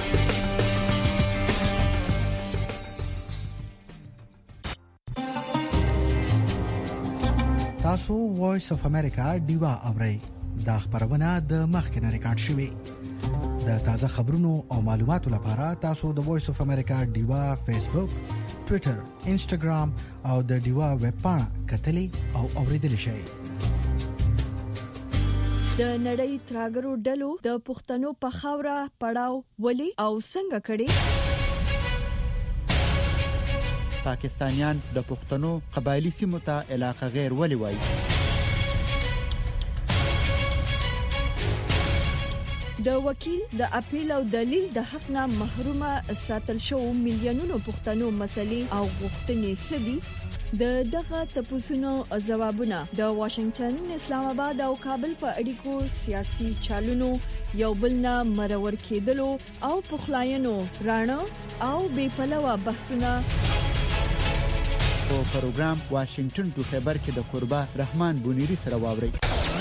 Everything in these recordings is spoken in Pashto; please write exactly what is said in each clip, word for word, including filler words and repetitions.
تاسو وایس اف امریکا دیوا اورئ دا خبرونه د مخکنه ریکارډ شوې د تازه خبرونو او معلوماتو لپاره تاسو د وایس اف امریکا دیوا فیسبوک، ټوئیټر، انسټاګرام او د دیوا ویب پاڼه کتلی او اوریدلی شئ. د نړۍ تراګرو ډلو د پښتنو په خاوره پړاو ولي او څنګه کړي؟ پاکستانیان د پښتنو قبایلی سیمو ته علاقه غیر ولي وایي؟ د وکیل د اپیل او دلیل د حق نه محرومه ساتل شو میلیونونو پښتنو مسلې او غوښتنې سدي. د دغه تپوسونو جوابونه د واشنگټن، اسلام آباد او کابل په اړیکو سیاسي چالونو یو بل نه مرور کېدلو او پخلاینو رانه او بې پلوه بحثونه په پروګرام واشنگټن ټو خبر کې د قربا رحمان بونیری سره واوري.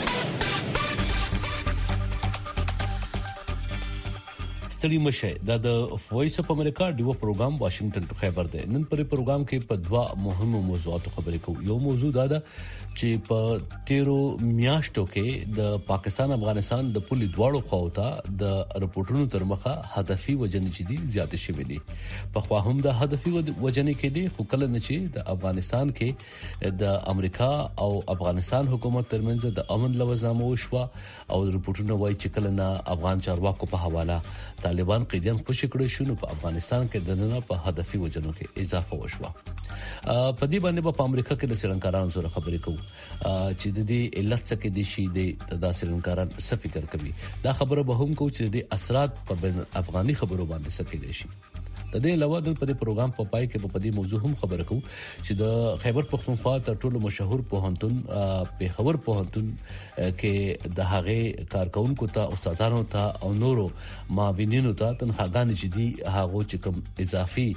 ستړي مشه دا د وایس اف امریکا دیو پروګرام واشنگټن ټو خبر ده. نن پر پروګرام کې په دوا مهمو موضوعاتو خبرې کوو. یو موضوع دا ده چې په تیرو میاشتو کې د پاکستان افغانستان د پولي دواړو خواوته د رپورټونو تر مخه هدفي وجنې چې دي زیات شوې دي. په خوا هم د هدفي وجنې کې دي خو کله نه چې د افغانستان کې د امریکا او افغانستان حکومت ترمنځ د امن لوزنامه وشوه او رپورټونه وایي چې کله نه افغان چارواکو په حواله طالبان قیدیان خوشی کړی شو نو په افغانستان کې د نن په هدفي وجنو کې اضافه وشوه. په دې باندې په امریکا کې د سرنکارانو سره خبرې کوو چې د دې علت څه کې دي شي د سرنکاران څه فکر کوي. دا خبره به هم کوو چې د اثرات په افغاني خبرو باندې څه کې دي شي. د دې علاوه د په پروګرام په پای کې په دې موضوع هم خبرې کوو چې د خیبر پختونخوا تر ټولو مشهور پوهنتون په خبر پوهنتون کې د هغه کارکونکو ته استادانو ته او نورو معاونینو ته تنخواګانې چې دي هغه چې کوم اضافي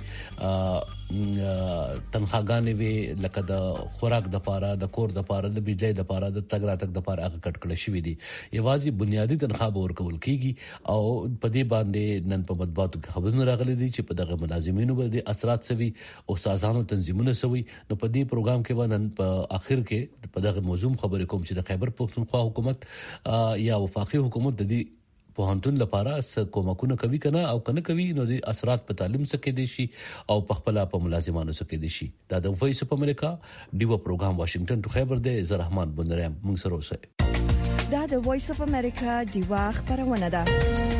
تنخواګانې وي لکه د خوراک د پاره، د کور د پاره، د بجلی د پاره، د تګ راتګ د پاره هغه کټ کړل شوی دي. یوازې بنیادی تنخواه به ورکول کیږي او په دې باندې نن په مطبوعاتو کې خبرونه راغلي دي چې په دغه ملازمینو باندې اثرات سوي او استادانو تنظیمونه سوي. نو په دې پروګرام کې باندې په اخر کې په دغه موضوع خبرې کوم چې د خیبر پختونخوا حکومت یا وفاقي حکومت د دې پوهنتون لپاره څه کومکونه کوي کنه او کنه کوي نو د اثرات په تعلیم سکه دي شي او په خپل په ملازمانو سکه دي شي. دا د وایس اف امریکا دیو پروګرام واشنگټن ټو خیبر ده. زه رحمان بندرم موږ سره اوسئ. دا د وایس اف امریکا دیو خبرونه ده.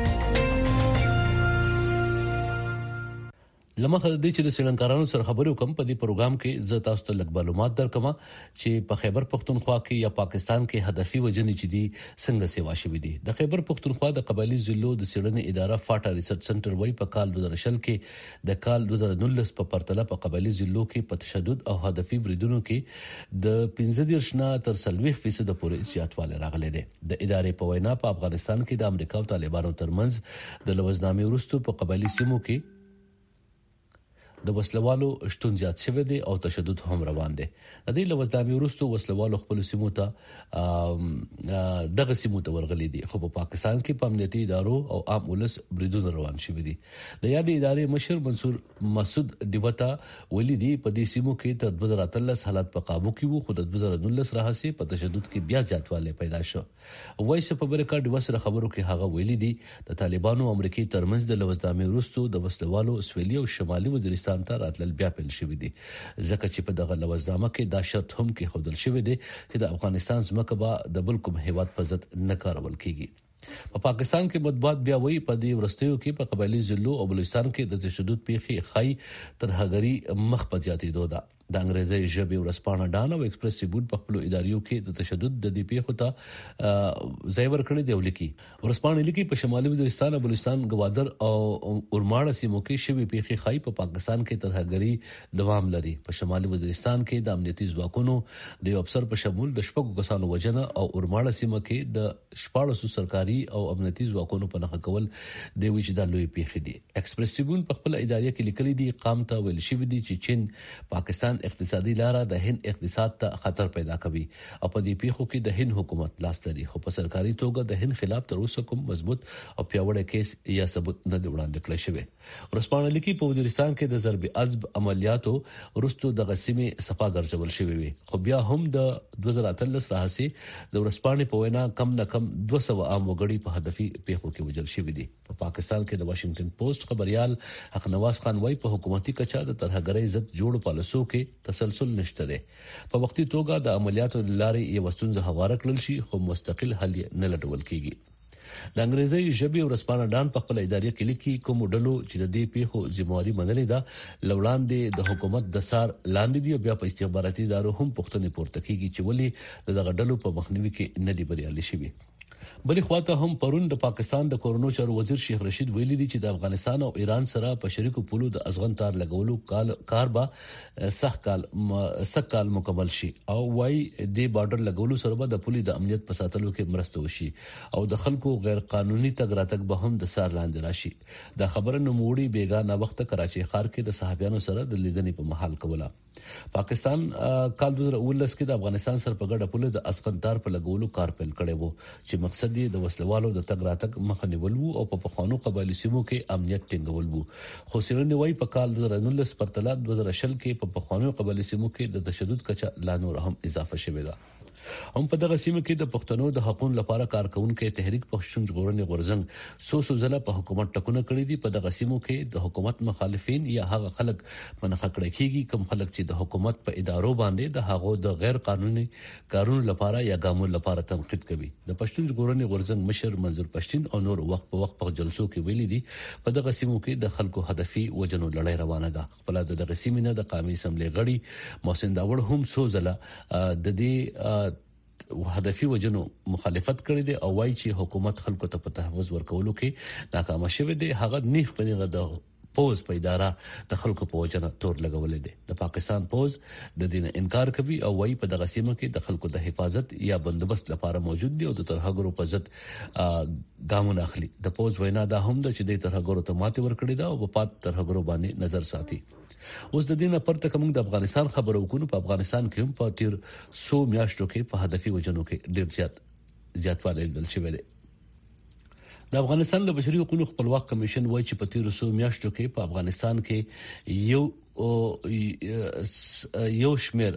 لمخه د دې چې د سرنکارانو سره خبرې وکم په دې پروګرام کې زه تاسو ته لږ معلومات درکم چې په خیبر پختونخوا کې یا پاکستان کې هدفي وجنې چې دي څنګه سیوا شوې دي. د خیبر پختونخوا د قبایلی ضلعو د څېړنې اداره فاټا ریسرچ سنټر وایي په کال دوه هزار شل کې د کال دوه هزار نولس په پرتله په قبایلی ضلعو کې په تشدد او هدفي بریدونو کې د پنځه دېرش نه تر څلوېښت فیصد پورې زیاتوالی راغلی دی. د ادارې په وینا په افغانستان کې د امریکا او طالبانو ترمنځ د لوزنامې وروسته په قبایلی سیمو کې د وسلوالو شتون زیات شوی دی او تشدد هم روان دی. د دې لوزنامې وروسته وسلوالو خپل سیمو ته دغه سیمو ته ورغلي دي خو په پاکستان کې په امنیتي ادارو او عام ولس بریدونه روان شوي دي. د یادې ادارې مشر منصور مسعود دیوتا ویلي دي په دې سیمو کې تر دوه هزار اتلس حالات په قابو کې وو خو د دوه هزار نولس راهیسې په تشدد کې بیا زیاتوالی پیدا شو. وایس په امریکا د وسره خبرو کې هغه ویلي دي د طالبانو او امریکای ترمنځ د لوزنامې وروسته د وسلوالو سویلي او شمالي وزیرستان ته راتلل بیا پیل شوی دي ځکه چې په دغه لوزنامه کې دا شرط هم کې خودل شوی دی چې د افغانستان ځمکه به د بل کوم هیواد په ضد نه کارول کیږي. په پاکستان کې مطبوعات بیا وایي په دې ورستیو کې په قبایلی ضلعو او بلوچستان کې د تشدد پیښې خای تر هغري مخ په زیاتېدو ده. د انګریزي ژبې ورسپانه ډان او ایکسپریس ټریبیون په خپل اداریو کې د تشدد د دې پیښو ته ځای ورکړی دی ولیکي. ورسپانه لیکي په شمالي وزیرستان او بلوچستان گوادر او اورماړه سیمو کې شوی پیښې خای په پاکستان کې تر هغري دوام لري. په شمالي وزیرستان کې د امنیتي ځواکونو د یو افسر په شمول د شپږو کسانو وژنه او اورماړه سیمه کې د شپاړسو سرکاري او امنیتي ځواکونو په نښه کول د ویچ د لوی پیښې دي. ایکسپریس ټریبیون په خپل ادارې کې لیکلي دي قام ته ویل شوی دی چې چین، پاکستان، اقتصادي لار د هند اقتصاد ته خطر پیدا کوي او په دې پیښو کې د هند حکومت لاس لري، خو په سرکاري توګه د هند خلاف تر اوسه کوم مضبوط او پیاوړی کیس یا ثبوت نه دی وړاندې کړی شوی. ورسپانه لیکي په وزیرستان کې د ضرب عضب عملیاتو وروسته د غسیمې صفا ګرځول شوی وي، خو بیا هم د دوه زره اتلس راهسي د ورسپانه په وینا کم نه کم دوه سوه عام وګړي په هدفي پیښو کې وژل شوی دي. په پاکستان کې د واشنگټن پوسټ خبريال حق نواز خان وايي په حکومتي کچا د ترهګرۍ ضد جوړ پالیسو کې تسلسل نشته دی. په وختي توګه د عملیاتو لارې یو ستونزه هواره کړل شي، خو مستقل حل نه لټول کیږي. د انګریزي ژبې ورسپانه ډان په خپل ادارې کې لیکي کوم ډلو چې د دې پیښو ذمہواری منلې ده لوړاندې د حکومت د سار لاندې دی، بیا په استخباراتي ادارو هم پوښتنې پورته کیږي چې ولې دغه ډلو په مخنیوي کې نه دی بریالي شوي. بلې خواته هم پرون د پاکستان د کورونو چارو وزیر شیخ رشید ویلي دي چې د افغانستان او ایران سره په شریکو پولو د ازغن تار لګولو کال کار به سخت کال سخت کال مکمل شي او وايي د بارډر لګولو سره به د پولي د امنیت په ساتلو کې مرسته وشي او د خلکو غیر قانوني تګ راتګ به هم د سار لاندې راشي. دا خبره نوموړي بیګانه وخت کراچي ښار کې د صحابيانو سره د لیدنې په محل کوله. پاکستان کال دوه زره اوولس کې د افغانستان سره په ګډه پوله د اسقنتار په لګولو کار پیل کړی وو چې مقصد یې د وسلوالو د تګ راتګ مخه نیول وو او په پخوانو قبایلی سیمو کې امنیت ټینګول وو. خو څېړنې وايي په کال دوه زره نولس پرتله دوه زره شل کې په پخوانو قبایلی سیمو کې د تشدد کچه لا نور هم اضافه شوې ده. هم په دغه سیمه کې د پښتنو د حقوقو لپاره کارکونکو تحریک پښتون ژغورنې غورځنګ سو سو ځله په حکومت ټکونه کړی دي. په دغه سیمو کې د حکومت مخالفین یا هغه خلک منخ کړی کیږي کوم خلک چې د حکومت په ادارو باندې د هغو د غیر قانوني کارونو لپاره یا ګامونو لپاره تنقید کوي. د پښتون ژغورنې غورځنګ مشر منظور پښتين او نور وخت په وخت په جلسو کې ویلي دي په دغه سیمو کې د خلکو هدفي وجنو لړۍ روانه ده. خپل د دغه سیمې نه د قومي اسمبلی غړي محسن داوړ هم سو ځله د دې هدفي وجنو مخالفت کړی دی او وايي چې حکومت خلکو ته په تحفظ ورکولو کې ناکام شوه دی. هغه نیخ په دغه د پوز په اداره د خلکو په وجنه تور لګولې دي. د پاکستان پوز د دین انکار کوي او وايي په دغه سیمه کې د خلکو د حفاظت یا بندوبست لپاره موجود دي او د ترهګرو په ضد ګامونه اخلي. د پوز وینا دا هم ده چې د ترهګرو ته ماته ورکړي دا او په پات ترهګرو باندې نظر ساتي. اوس د دینه پرته کوم د افغانستان خبرو کوو په افغانستان کې هم په تیر سو میاشتو کې په هدفي وجنو کې ډېر زیات زیاتوالی لیدل شوی دی. د افغانستان د بشري حقوقو خپلواک کمیشن وایي چې په تیر سو میاشتو کې په افغانستان کې یو یو شمیر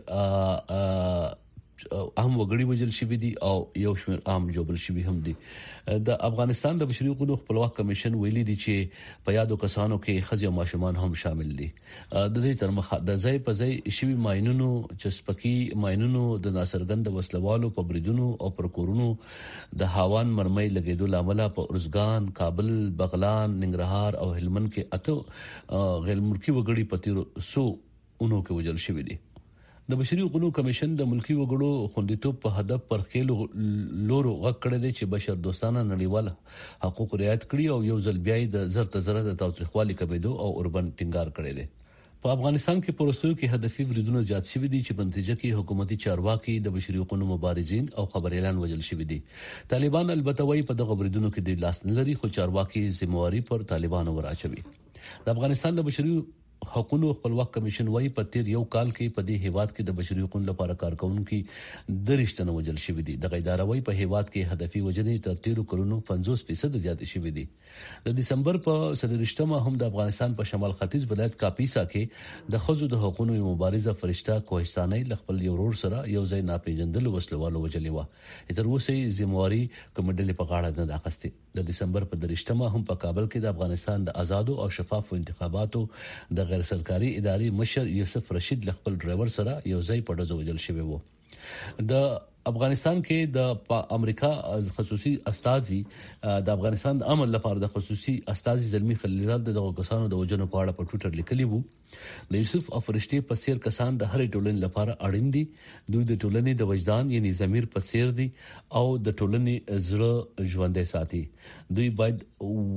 اهم وګړي وجل شوی دي او یو شمیر عام جوړل شوی هم دي. د افغانستان د بشري حقوقو خپلواک کمیشن ویلي دي چې په یادو کسانو کې ښځې او ماشومان هم شامل دي. د دې تر مخه د ځای په ځای شوی ماينونو چسپکی ماينونو د ناصرګند وسلوالو په بریدونو او پر کورونو د هاوان مرمۍ لګیدو لامل په ارزګان، کابل، بغلان، ننګرهار او هلمند کې اته غیر ملکی وګړي په تیر سو اونو کې وجل شوی دي. د بشري حقوقو کمیشن د ملکی وګړو خوندیتوب په هدف پر خېلو لورو غږ کړی دی چې بشر دوستانه نړیوال حقوق رعایت کړي او یو ځل بیا د زر تزره د تاوتریخوالي کمیدو او اوربن ټینګار کړی دی. په افغانستان کې پروستوي کې هدفي بریدونه زیات شوي دي چې په نتیجه کې حکومتي چارواکي د بشري حقوقو مبارزین او خبريالان وژل شوي دي. طالبان البته وايي په دغه بریدونو کې د لاس نه لري خو چارواکي ذمہواری پر طالبانو وراچوي. د افغانستان د بشري حقوقو خپلواک کمیشن وايي په تیر یو کال کې په دې هیواد کې د بشري حقوقو لپاره کارکونکو د رښتینه وجل شوی دي. د غیدار وايي په هیواد کې هدفي وجنې تر تیرو کلونو پنځوس فیصد زیات شوی دي. د دسمبر په سرشتمه هم د افغانستان په شمال ختیځ ولایت کاپیسا کې د خزو د حقوقو مبارزه فرشته کوهستاني خپل یو ورور سره یو ځای ناپېژندل وسلوالو وجلې و. تر اوسه ذمہواری کومډلې په غاړه نه اخستې. د دسمبر په درشتمه هم په کابل کې د افغانستان د آزادو او شفافو انتخاباتو د غیر سرکاري ادارې مشر یوسف رشید خپل ډرایور سره یو ځای په ډزو وجل شوی وو. د افغانستان کې د امریکا خصوصي استازي د افغانستان د امن لپاره د خصوصي استازي زلمی خلیلزاد دغه کسانو د وجنو په اړه په ټوئیټر لیکلی وو. د یوسف او فرشتي په څیر کسان د هرې ټولنې لپاره اړین دي. دوی د ټولنې د وجدان یعنی ضمیر په څیر دي او د ټولنې زړه ژوندۍ ساتي. دوی باید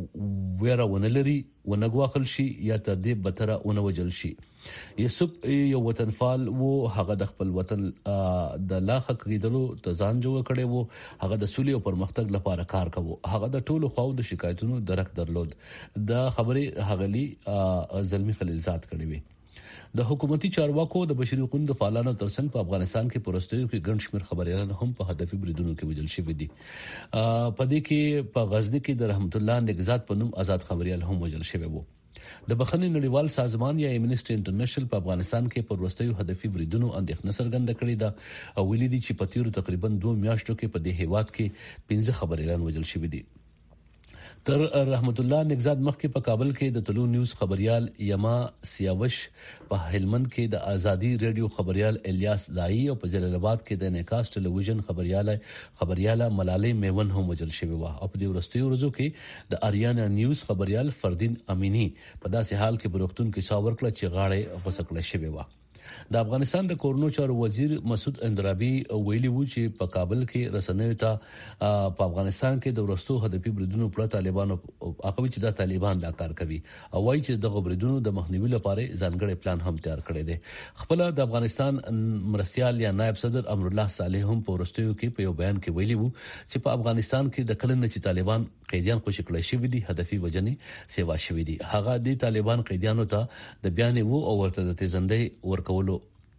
ویره ونه لري، ونه غواخل شي یا تر دې بتره ونه وجل شي. یوسف یو وطنفال وو، هغه د خپل وطن د لا حق کېدلو ته ځان جوړ کړی وو. هغه د سولې او پرمختګ لپاره کار کاوه. هغه د ټولو خواو د شکایتونو درک درلود. د خبرې هغلی زلمی خلیلزاد کړی وي. د حکومتي چارواکو د بشري حقوقو د فعالانو ترڅنګ په افغانستان کې پرستیو کې ګڼ شمېر خبريالان هم په هدفي بریدونو کې وژل شوي دي. په دې کې په غزنی کې د رحمت الله نگزاد په نوم آزاد خبريال هم وژل شوی وو. د بخښنې نړیوال سازمان یا امنیسټي انټرنیشنل په افغانستان کې پر وروستیو هدفي بریدونو اندېښنه څرګنده کړې ده او ویلي دي چې په تیرو تقریبا دوه میاشتو کې په دې هیواد کې پنځه خبريالان وژل شوي دي. تر رحمت الله نگزاد مخکې په کابل کې د طلوع نیوز خبريال یما سیاوش، په هلمند کې د ازادي رادیو خبريال الیاس دای او په جلال آباد کې د انعکاس ټلویزیون خبريال خبرياله ملالۍ میون هم وژل شوی و. او په دې ورستیو ورځو کې د اریانا نیوز خبريال فردین امینی په داسې حال کې بروختون کې ساور کړ چې غاړه غوسکړه شوی و. د افغانستان د کورونو چارو وزیر مسعود اندرابي ویلي و چې په کابل کې رسنیو ته په افغانستان کې د ورستو هدفي بریدونو پر طالبانو اقوی چې د طالبان دا کار کوي او وايي چې د بریدونو د مخنیوي لپاره ځانګړي پلان هم تیار کړی دی. خپل د افغانستان مرستيال یا نائب صدر امر الله صالح هم په ورستیو کې په یو بیان کې ویلي و چې په افغانستان کې د کلن چې طالبان قیدیان خوشی کړی شوی دي هدفي وجنې سیوا شوی دي. هغه د طالبان قیدیانو ته د بیان وو او ورته د تیزندې ورکولو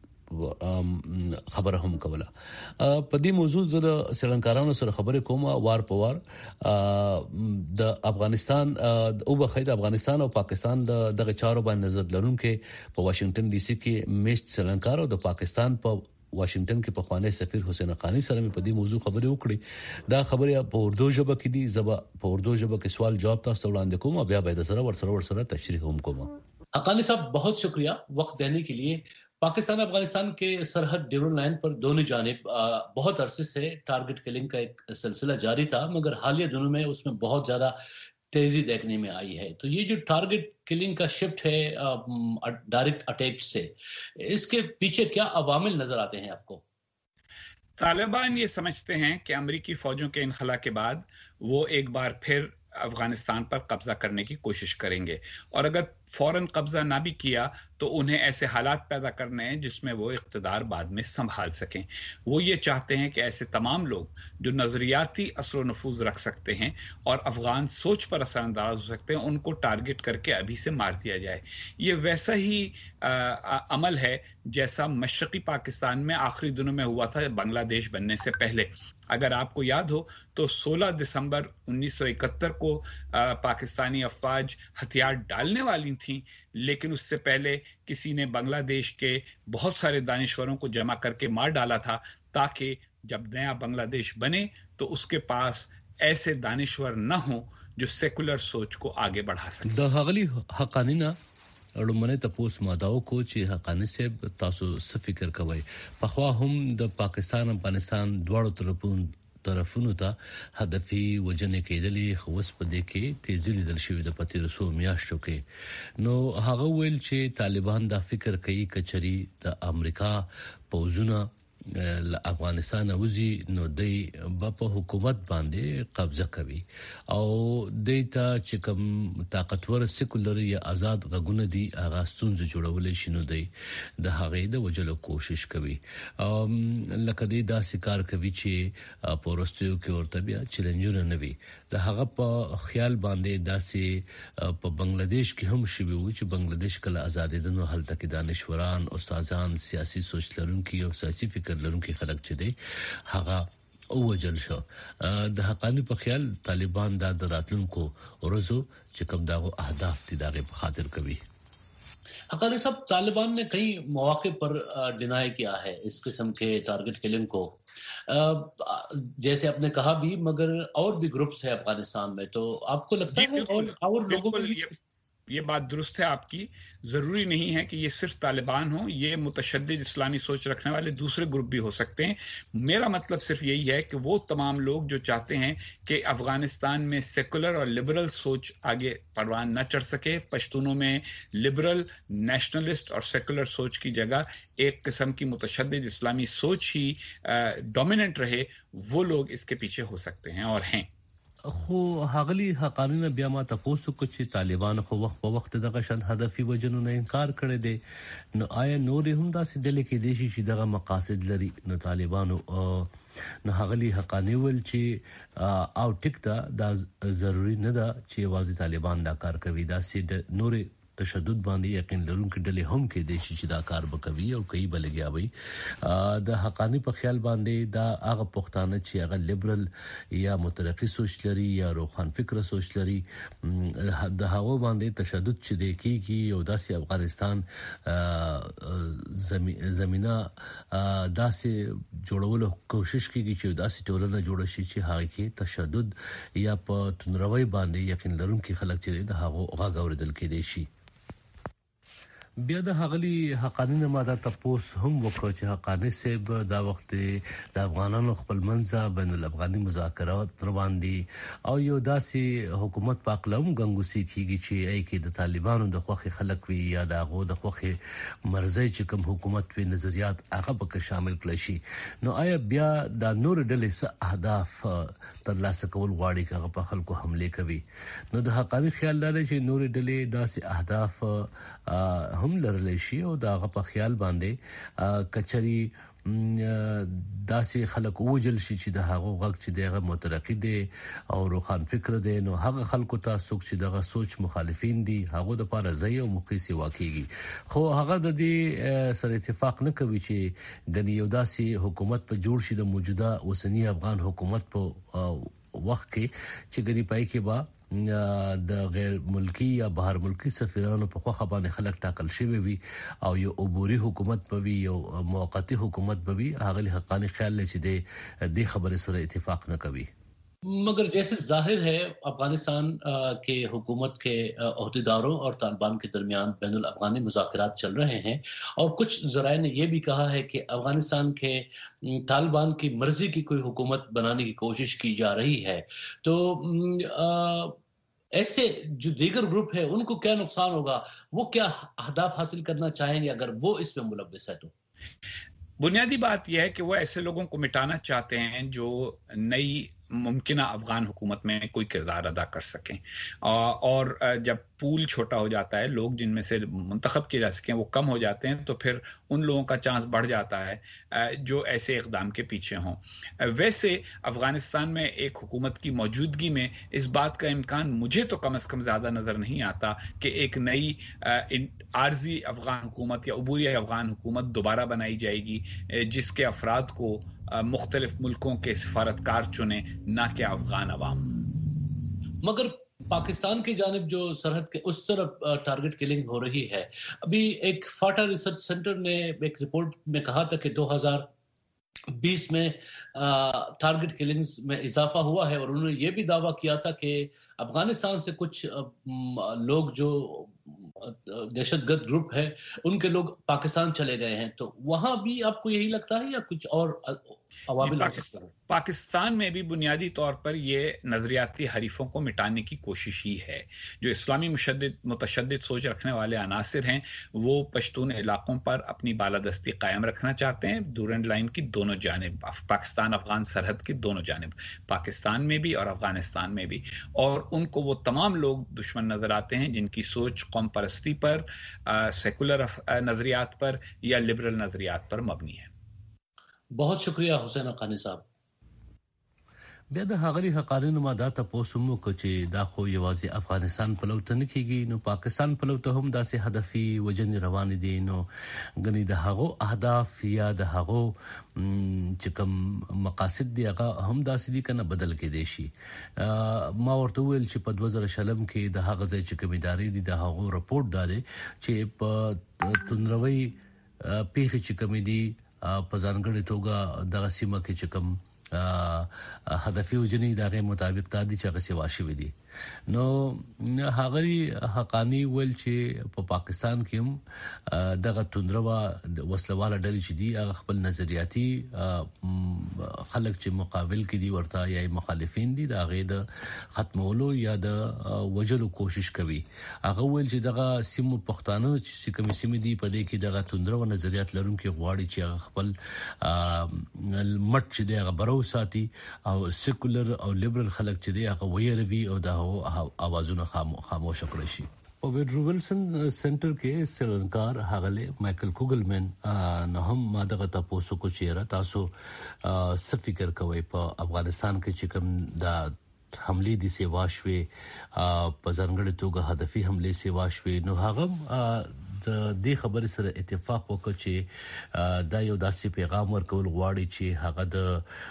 خبره هم کوله. په دې موضوع زه سرنکارانو سره خبرې کوم وار په وار. د افغانستان او بخیر افغانستان او پاکستان د دغه چارو باندې نظر لرونکو په واشنگټن ډي سي کې میشت سرنکار او د پاکستان په واشنگټن کې په خوانې سفیر حسین حقانی سره په دې موضوع خبرې وکړې. دا خبره په اردو ژبه کې دي، زبا په اردو ژبه کې سوال جواب تاسو وړاندې کوم او بیا به د سره ورسره ورسره تشریح هم کوم. حقانی صاحب बहुत शुक्रिया वक्त देने के लिए. पाकिस्तान अफगानिस्तान के सरहद ड्यूरल लाइन पर दोनों जानिब बहुत अरसे से टारगेट किलिंग का एक सिलसिला जारी था, मगर हालिया दिनों में उसमें बहुत ज्यादा तेजी देखने में आई है. तो ये जो टारगेट किलिंग का शिफ्ट है डायरेक्ट अटैक से, इसके पीछे क्या अवामिल नजर आते हैं आपको? तालिबान ये समझते हैं कि अमेरिकी फौजों के इनखला के बाद वो एक बार फिर अफगानिस्तान पर कब्जा करने की कोशिश करेंगे और अगर फौरन कब्जा ना भी किया तो उन्हें ऐसे हालात पैदा करने हैं जिसमें वो इख्तिदार बाद में संभाल सकें. वो ये चाहते हैं कि ऐसे तमाम लोग जो नजरियाती असर नफूज रख सकते हैं और अफगान सोच पर असरअंदाज हो सकते हैं, उनको टारगेट करके अभी से मार दिया जाए. ये वैसा ही आ, आ, अमल है जैसा मशरकी पाकिस्तान में आखिरी दिनों में हुआ था बांग्लादेश बनने से पहले. अगर आपको याद हो तो सोलह दिसंबर उन्नीस सौ इकहत्तर को आ, पाकिस्तानी अफवाज हथियार डालने वाली थी, लेकिन उससे पहले किसी ने बांग्लादेश के बहुत सारे दानिश्वरों को जमा करके मार डाला था ताकि जब नया बांग्लादेश बने तो उसके पास ऐसे दानिश्वर न हो जो सेकुलर सोच को आगे बढ़ा सके. د هغلی حقانینا لومړی تاسو ماداو کو چې حقانی صاحب تاسو څه فکر کوئ؟ په خوا هم د پاکستان افغانستان دواړو طرفونو طرفونو ته هدفي وجنې کېدلې، خو اوس په دې کې تیزی لیدل شوې د پاتې رسو میاشتو کې. نو هغه ویل چې طالبان دا فکر کوي کچري د امریکا پوزونه افغانستان وزي نو دی په حکومت باندې قبضه کوي او دیتا چې کوم طاقتور سیکولر یا آزاد غږونه دي هغه ستونزې جوړول شي نو دی د هغه د وجلو کوشش کوي. لکه دی دا سکار کوي چې پورستیو کې ورته بیا چیلنجونه نه وي. د هغه په خیال باندې داسې په بنگلاديش کې هم شوی و چې بنگلاديش کله آزادیدنه هلته کې دانشوران، استادان، سیاسي سوچ لرونکي او سیاسي فکر لرونکي خلک چې دی هغه او وجل شو. د حقانی په خیال طالبان دا د راتلونکو ورځو چې کوم داغو اهداف دي دغه په خاطر کوي. حقانی صاحب तालिबान ने कई मौके पर डिनाई किया है इस किस्म के टारगेट किलिंग को, जैसे आपने कहा भी, मगर और भी ग्रुप्स है अफगानिस्तान में, तो आपको लगता है और और लोगों को ये बात दुरुस्त है आपकी. जरूरी नहीं है कि ये सिर्फ तालिबान हो, ये मुतशद्दिद इस्लामी सोच रखने वाले दूसरे ग्रुप भी हो सकते हैं. मेरा मतलब सिर्फ यही है कि वो तमाम लोग जो चाहते हैं कि अफगानिस्तान में सेकुलर और लिबरल सोच आगे परवान न चढ़ सके, पश्तूनों में लिबरल, नेशनलिस्ट और सेकुलर सोच की जगह एक किस्म की मुतशद्दिद इस्लामी सोच ही डोमिनेंट रहे, वो लोग इसके पीछे हो सकते हैं और हैं. خو هغلی حقانینا بیا ما تاسو کو چې طالبان خو وخت په وخت دغه شان هدفي وجنو نه انکار کړی دی. نو آیا نور هم داسې دل کې دي چې دغه مقاصد لري نو طالبانو نو هغلی حقانی ول چې او ټیک دا ضروری نه ده چې واځي طالبان دا کار کوي. دا سید نور تشدد باندې یقین لرونکي ډلې هم کې دي چې دا کار وکوي او کوي بلګیا وي د حقانی په خیال باندې دا هغه پښتانه چې هغه لیبرل یا مترقي سوچ لري یا روخان فکر سوچ لري د هغه باندې تشدد چې دی کیږي او داسې افغانستان زمينه داسې جوړولو کوشش کیږي چې داسې ټولنه جوړ شي چې هغه کې تشدد یا په تنروي باندې یقین لرونکي خلک چې د هغه غاغ اوریدل کېدي شي. بیا د حغلی حقانی ماده تاسو هم وکړو چې حقانی صاحب دا وخت د افغانانو خپل منځه بین الافغاني مذاکرات روان دي او یو داسې حکومت پاکلم غنګوسی کیږي چې ای کې د طالبانو د خوخي خلک وي یا د هغه د خوخي مرزي چې کوم حکومت وی نظریات هغه به شامل کړي شي. نو آیا بیا د نور ډلې څه اهداف ترلاسه کول غواړي چې هغه په خلکو حمله کوي؟ نو د حقانی خیال لري چې نور ډلې داسې اهداف هم لرلی شي او داغه په خیال باندې کچري داسې خلک وجل شي چې د هغه غږ چې دغه مترقي دي او روخان فکر دي نو هغه خلکو ته څوک چې دغه سوچ مخالفین دي هغه د پاره ځای او مقیسي واقعي خو هغه د دې سره اتفاق نه کوي چې غنی یو داسې حکومت په جوړ شي د موجوده اوسنی افغان حکومت په وخت کې چې غنی پای کې با د غیر ملکی یا بهر ملکی سفیرانو په خوا باندې خلک ټاکل شوی وي او یو عبوري حکومت په وی یو موقتی حکومت په وی هغه حقانی خیال لري چې د خبرې سره اتفاق نه کوي. मगर जैसे जाहिर है अफगानिस्तान के हुकूमत के अहदेदारों और तालिबान के दरमियान बैनुल अफ़गानी मुज़ाकरात चल रहे हैं और कुछ ज़राए ने यह भी कहा है कि अफगानिस्तान के तालिबान की मर्जी की कोई हुकूमत बनाने की कोशिश की जा रही है. तो आ, ऐसे जो दीगर ग्रुप है उनको क्या नुकसान होगा, वो क्या अहदाफ हासिल करना चाहेंगे अगर वो इसमें मुलव्वस है? तो बुनियादी बात यह है कि वो ऐसे लोगों को मिटाना चाहते हैं जो नई मुमकिन अफगान हुकूमत में कोई किरदार अदा कर सकें और जब पूल छोटा हो जाता है, लोग जिनमें से मुंतखब किए जा सकें वो कम हो जाते हैं, तो फिर उन लोगों का चांस बढ़ जाता है जो ऐसे इक़दाम के पीछे हों. वैसे अफगानिस्तान में एक हुकूमत की मौजूदगी में इस बात का इम्कान मुझे तो कम से कम ज़्यादा नज़र नहीं आता कि एक नई आर्जी अफगान हुकूमत या अबूरी अफगान हुकूमत दोबारा बनाई जाएगी जिसके अफराद को मुख्तलिफ मुल्कों के सिफारतकार चुने, ना कि अफगान अवाम. मगर पाकिस्तान की जानिब जो सरहद के उस तरफ टारगेट किलिंग हो रही है, अभी एक फाटा रिसर्च सेंटर ने एक रिपोर्ट में कहा था कि दो हज़ार बीस में टारगेट किलिंग्स में इजाफा हुआ है और उन्होंने ये भी दावा किया था कि अफगानिस्तान से कुछ लोग जो दहशतगर्द ग्रुप है उनके लोग पाकिस्तान चले गए हैं. तो वहां भी आपको यही लगता है या कुछ और अवामिल? पाकिस्तान, पाकिस्तान में भी बुनियादी तौर पर ये नजरियाती हरीफों को मिटाने की कोशिश ही है. जो इस्लामी मुशद्दिद मुतशद्दिद सोच रखने वाले अनासिर हैं वो पश्तून इलाकों पर अपनी बालादस्ती कायम रखना चाहते हैं, डूरेंट लाइन की दोनों जानिब, पाकिस्तान अफगान सरहद की दोनों जानिब, पाकिस्तान में भी और अफगानिस्तान में भी. और उनको वो तमाम लोग दुश्मन नजर आते हैं जिनकी सोच कौम परस्ती पर, सेकुलर नजरियात पर या लिबरल नजरियात पर मबनी है. बहुत शुक्रिया हुसैन हक्कानी साहब. بیا د هغلی حقانو ماده تاسو مو چې دا خو یوازې افغانستان په لور ته نه کیږي، نو پاکستان په لور ته هم داسې هدفي وجن روان دي. نو غني د هغو اهداف یا د هغو چې کوم مقاصد دی هغه هم داسې دي کنه بدل کې دي شي. ما ورته ویل چې په دوه زره شلم کې د هغه ځای چې کوم ادارې دي د هغو رپورت داري چې په تنروي پیښې چې کوم دي په ځانګړي توګه د سیمه کې چې کوم هدفي وجنی دغه مطابق تادي چې غسي واشي دي. نو هغه حقانی ول چې په پاکستان کې هم دغه تندروا وسلواله ډلې چې دي هغه خپل نظریاتي خلک چې مقابل کې دي ورته یا مخالفین دي دا غي د ختمولو یا د وجلو کوشش کوي. هغه ول چې دغه سیمو پښتانه چې کوم سیمې دي په دې کې دغه تندروا نظریات لرونکي غواړي چې هغه خپل مټ چې دی هغه برو ساتي او سیکولر او لیبرل خلک چې دی هغه ویروي او دا اوازونه خاموش کړی شي. او ویډرو ویلسن سنټر کې سرنکار هغله مايكل کوګلمن نه هم ما دغه تاسو کو چیرې تاسو څه فکر کوئ په افغانستان کې چې کوم دا حمله دي سیوا شوي په ځانګړي توګه هدفي حمله سیوا شوي نو هغه د دې خبرې سره اتفاق وکړ چې دا یو داسې پیغام ورکول غواړي چې هغه د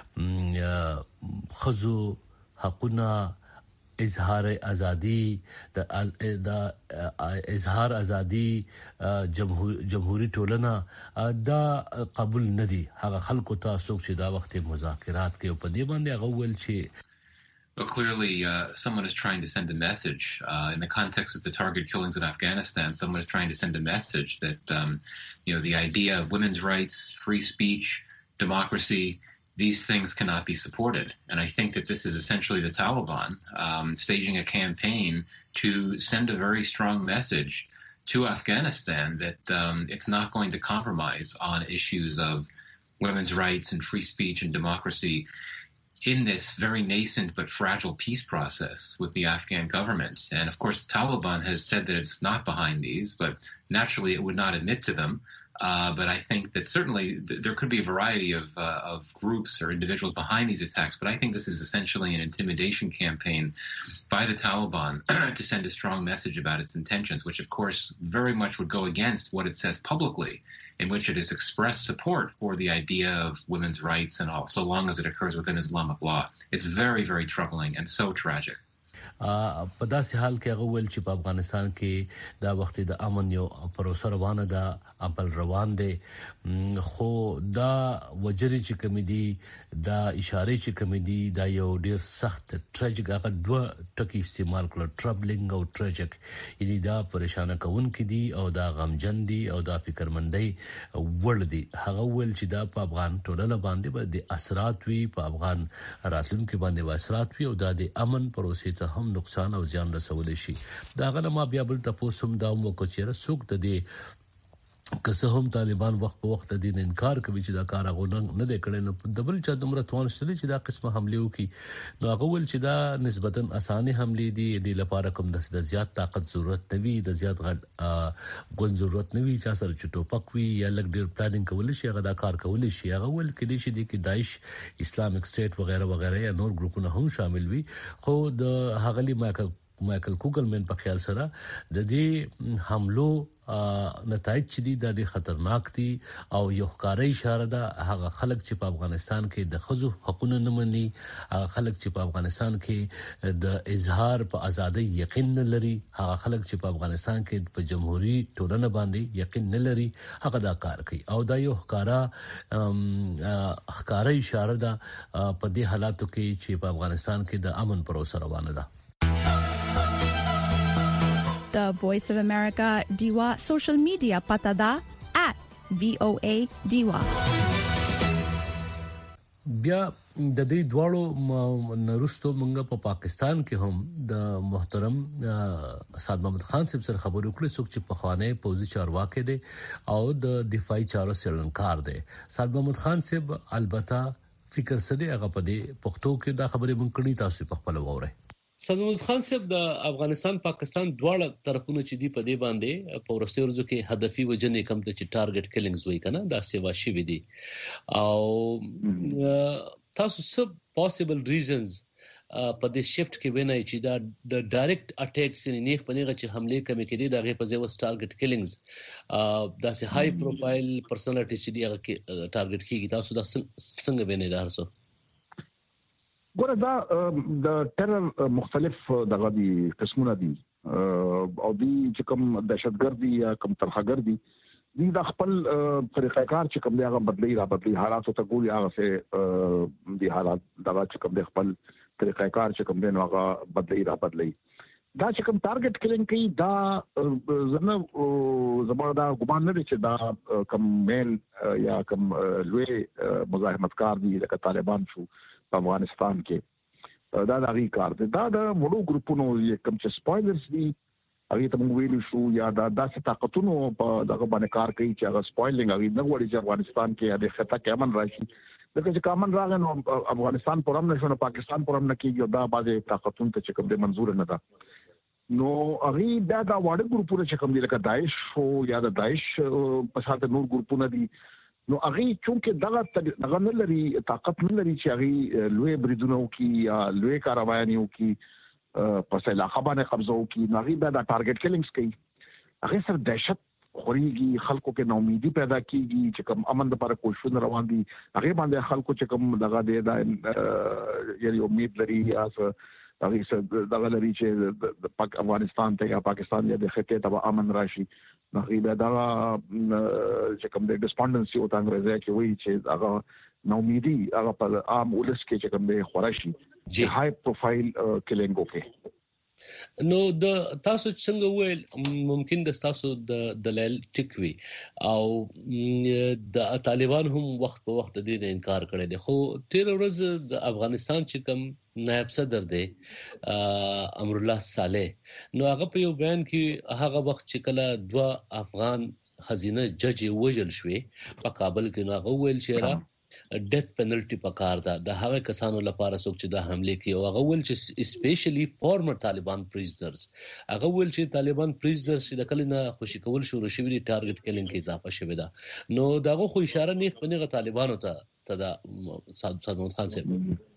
خزو حقونه اظهار ازادي د اظهار ازادي جمهوریت ټولنه دا قبول ندي هغه خلکو ته څوک چې دا وخت مذاکرات کوي په دې باندې هغه ول چې Well, clearly, uh, someone is trying to send a message uh, in the context of the target killings in Afghanistan. Someone is trying to send a message that, um, you know, the idea of women's rights, free speech, democracy, these things cannot be supported. And I think that this is essentially the Taliban um, staging a campaign to send a very strong message to Afghanistan that um, it's not going to compromise on issues of women's rights and free speech and democracy in this very nascent but fragile peace process with the Afghan government. And of course, the Taliban has said that it's not behind these, but naturally it would not admit to them. Uh, but I think that certainly th- there could be a variety of, uh, of groups or individuals behind these attacks, but I think this is essentially an intimidation campaign by the Taliban to send a strong message about its intentions, which of course very much would go against what it says publicly, in which it has expressed support for the idea of women's rights and all, so long as it occurs within Islamic law. It's very, very troubling and so tragic. په داسې حال کې هغه ول چې په افغانستان کې دا وخت د امن یو پروسه روانه ده عمل روان دي خو دا وجري چې کمیدي دا اشاره چې کمیدي دا یو ډیر سخت ټریجیک هغه دوه ټکی استعمال کړل ټربلینګ او ټریجیک یعنی دا پریشان کون کې دي او دا غمجن دي او دا فکرمندۍ ور دي هغه ول چې دا په افغان ټولنه باندې به د اثرات وي په افغان راتلونکو باندې اثرات وي او دا د امن پروسې ته هم نقصان او زیان رسول شي دا غنه ما بیا بل تاسو هم دا مو کو چیرې سوق د دې که څه هم طالبان وخت په وخت د دین انکار کوي چې دا کار غوڼه نه دی کړی نو د بل چا دومره توان شته چې دا قسمه حمله وکړي نو هغه ول چې دا نسبتا اسانه حمله دي د لپاره کوم د زیات طاقت ضرورت نه وي د زیات غټ ګون ضرورت نه وي چې سره چټو پکوي یا لګ ډیر پلانینګ کول شي هغه دا کار کول شي هغه ول کې دي چې د داعش اسلامیک سټیټ وغیرہ وغیرہ یا نور ګروپونه هم شامل وي خو د هغلی ماکل ماکل کوګلمن په خیال سره د دې حملو نتایج چې دي د خطرناک دي او یو ښکارا اشاره ده هغه خلک چې په افغانستان کې د خزو حقوقونه نه مني هغه خلک چې په افغانستان کې د اظهار په ازادي یقین نه لري هغه خلک چې په افغانستان کې په جمهوریت ټولنه باندې یقین نه لري هغه دا کار کوي او دا یو ښکارا ښکارا اشاره ده په دې حالاتو کې چې په افغانستان کې د امن پروسه روانه ده The Voice of America Diwa social media patada at V O A Diwa. بیا د دې دواړو نرستو منګه په پاکستان کې هم د محترم سعد محمد خان صاحب سره خبرو کړې څوک چې په خوانه پوزي چارواکي دي او د دفاعي چارو سرلنکار دي سعد محمد خان صاحب البته فکر سده هغه په دې پښتو کې دا خبره مونږ کړې تاسو په خپل ووره سعد محمد خان صاحب د افغانستان پاکستان دواړه طرفونو چې دی په دې باندې په ورسته ورځو کې هدفي وجنې کم ته چې ټارګټ کیلینګز وای کنه دا سیوا شي وي دي او تاسو سب پوسیبل ریزنز په دې شفت کې وینئ چې دا د ډایرکټ اٹیکس نه پنيغه چې حمله کوي کې دي دغه په ځای وس ټارګټ کیلینګز دا سه های پروفایل پرسنالټی چې دی هغه ټارګټ کیږي تاسو دا څنګه وینئ دا هرڅه ګوره دا د ټرر مختلف دغه دي قسمونه دي او دي چې کوم دهشتګردي یا کوم ترخګردي دي د خپل طریقې کار چې کوم دی هغه بدلی را بدلی حالات ته ګوري هغه سه دي حالات دغه چې کوم دی خپل طریقې کار چې کوم دی نو هغه بدلی را بدلی دا چې کوم ټارګټ کلینګ کوي دا زنه زموږ دا ګمان نه دي چې دا کوم مین یا کوم لوی مزاحمتکار دي لکه طالبان شو په افغانستان کې دا د هغه کار دی دا د وړو ګروپونو کوم چې سپویلرز دي هغه ته موږ ویل شو یا دا داسې طاقتونو په دغه باندې کار کوي چې هغه سپویلینګ هغه نه وړي چې افغانستان کې د خطا کې امن راشي دغه چې کامن راغی نو افغانستان پرم نشو نه پاکستان پرم نه کېږي دا بعضې طاقتونو ته چې کوم د منظور نه ده نو هغه دا دا وړ ګروپونه چې کوم دي لکه داعش او یا د داعش په شاته نور ګروپونه دي نو هغه چونکه دغه دغه نه لري طاقت نه لري چې هغه لوی بریدونو کې یا لوی کاروانیو کې په علاقه باندې قبضه وکړي، نو هغه د ټارګټ کیلینګز کوي، هغه سره دهشت خوريږي، خلکو کې نومیدي پیدا کیږي چې کوم امن لپاره کوششونه روان دي هغه باندې خلکو چې کوم دغه د یعنی امید لري یا هغه څه دغه لري چې د افغانستان ته یا پاکستان یا د خطې ته امن راشي، نو هغه دا چې کوم د ډسپونډنسي او انګریزي کې وایي چې هغه نومیدي هغه په عام ولس کې چې کوم د خورشي چې های پروفایل کلینګ وکړي. نو د تاسو څنګه ویل ممکن د تاسو د دلایل ټیکوي او د طالبان هم وخت په وخت د دې انکار کړی دی، خو تیر ورځ د افغانستان چې کوم نائب صدر دی امرالله صالح نو هغه په یو بیان کې هغه وخت چې کله دوا افغان خزینه جج وژل شوی په کابل کې نو هغه ویل چې را ډیث پینلټي پکار ده د هغه کسانو لپاره څوک چې د حمله کوي او هغه ول چې اسپیشلی فورمر طالبان پریزنرز هغه ول چې طالبان پریزنرز د کلینه خوشی کول شروع شوی دي ټارګټ کلین کې اضافه شوی ده، نو داغه خو اشاره نه پنیغه طالبانو ته ته د صادق خان صاحب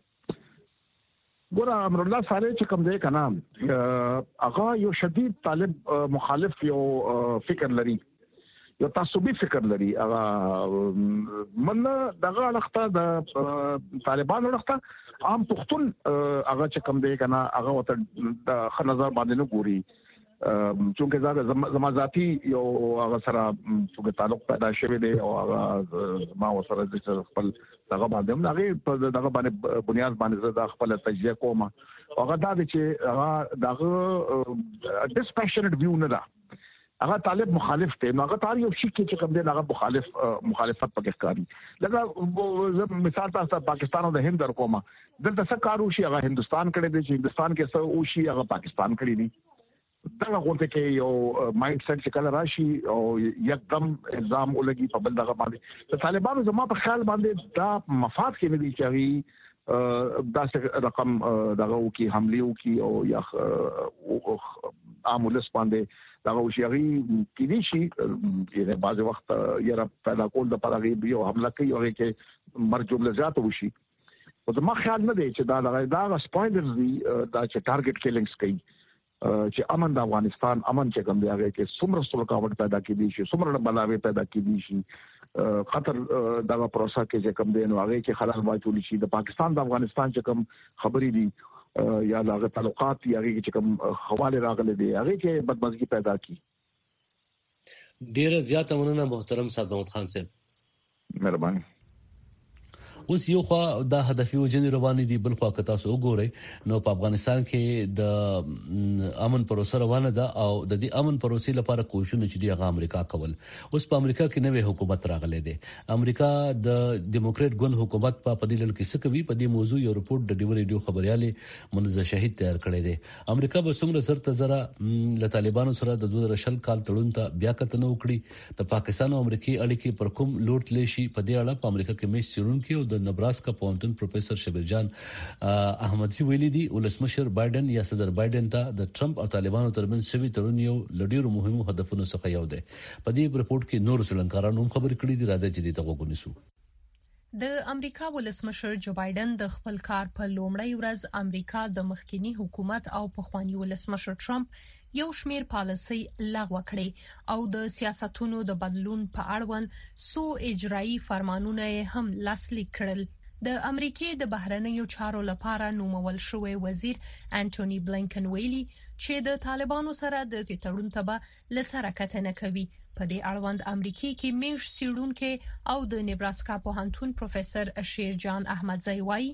ګور امرالله صالح چې کوم دی کنه هغه یو شدید طالب مخالف یو فکر لري، یو تعصبي فکر لري، هغه من دغه لخته د طالبانو لخته عام پښتون هغه چې کوم دی کنه هغه وته د خنظر باندې نه ګوري، چونکه زما زما ذاتی یو هغه سره څنګه تعلق پیدا شوی دی او هغه ما وسره د خپل دغه باندې هغه په دغه باندې بنیاد باندې د خپل تجزیه کوم، هغه دا چې هغه دغه ډیسپیشنټ ویو نه ده، هغه طالب مخالف دی، نو هغه تاریخ یو شي کې چې کوم دی هغه مخالف مخالفت پکې ښکاري. لکه مثال تاسو پاکستان او د هند در کومه دلته څه کارو شي هغه هندستان کړي دی، چې هندستان کې څه او شي هغه پاکستان کړي دي، دا غوته کې یو مایند سیټ چې کله راشي او یکدم الزام ولګي په بل دغه باندې د طالبانو زما په خیال باندې دا مفاد کې نه دي چې دا رقم دغه وکي حمله وکي او یا عامولس باندې دغه وشيغي کې دي شي چې بعض وخت یره پیدا کول د پرغي یو حمله کوي او کې مرجوب لزات وشي، او زما خیال نه دی چې دا دغه دا سپوینډرز دي دا چې ټارګټ کیلینګز کوي چې امن د افغانستان امن چې کوم دی هغه کې څومره څومره پیدا کېدي شي څومره بلاوي پیدا کېدي شي خطر دغه پروسه کې چې کوم دی نو هغه کې خلل واچول شي، د پاکستان د افغانستان چې کوم خبرې دي یا دغه تعلقات یا هغه چې کوم حواله راغلي دي هغه کې بدمزګي پیدا کی. ډیره زیاته مننه محترم صادق خان صاحب، مهرباني. اوس یو خو د هدفي وجنې روانې دي، بل خو که تاسو وګورئ نو په افغانستان کې د امن پروسه روانه ده او د دې امن پروسې لپاره کوششونه چې دی هغه امریکا کول. اوس په امریکا کې نوې حکومت راغله ده، امریکا د ډیموکرات ګوند حکومت په پدیدل کې څه کوي په دې موضوع یو رپورت د ډیو ریډیو خبريالي منزه شهید تیار کړی دی. امریکا به څومره سرته زره له طالبانو سره د دوه زره شل کال تړون ته بیا کتنه وکړي، د پاکستان او امریکای اړیکې پر کوم لوټ لشي په دې اړه په امریکا کې مېش چیرونکو او د نبراسکا پونټن پروفیسور شبیر جان احمدزي ویلي دي ولسمشر بایدن یا صدر بایدن ته د ټرمپ او طالبانو ترمنځ شوی تړون یو لډیرو مهمو هدفونو څخه یو دی. په دې رپورت کې نور څلنکارانو هم خبرې کړې دي، راځي چې دې ته وګورئ. د امریکا ولسمشر جو بایدن د خپل کار په لومړی ورځ امریکا د مخکینی حکومت او پخوانی ولسمشر ټرمپ یو شمیر پالیسي لغوه کړې او د سیاستونو د بدلون په اړوند سو اجرایی فرمانونه هم لاسلیک کړل. د امریکای د بهرنیو چارو لپاره نومول شوی وزیر انټونی بلینکن ویلي چې د طالبانو سره د تړون ته به لسره کتنه کوي. په دې اړوند امریکای کې میش سیړونکو او د نبراسکا پوهنتون پروفیسور شیر جان احمدزي وایي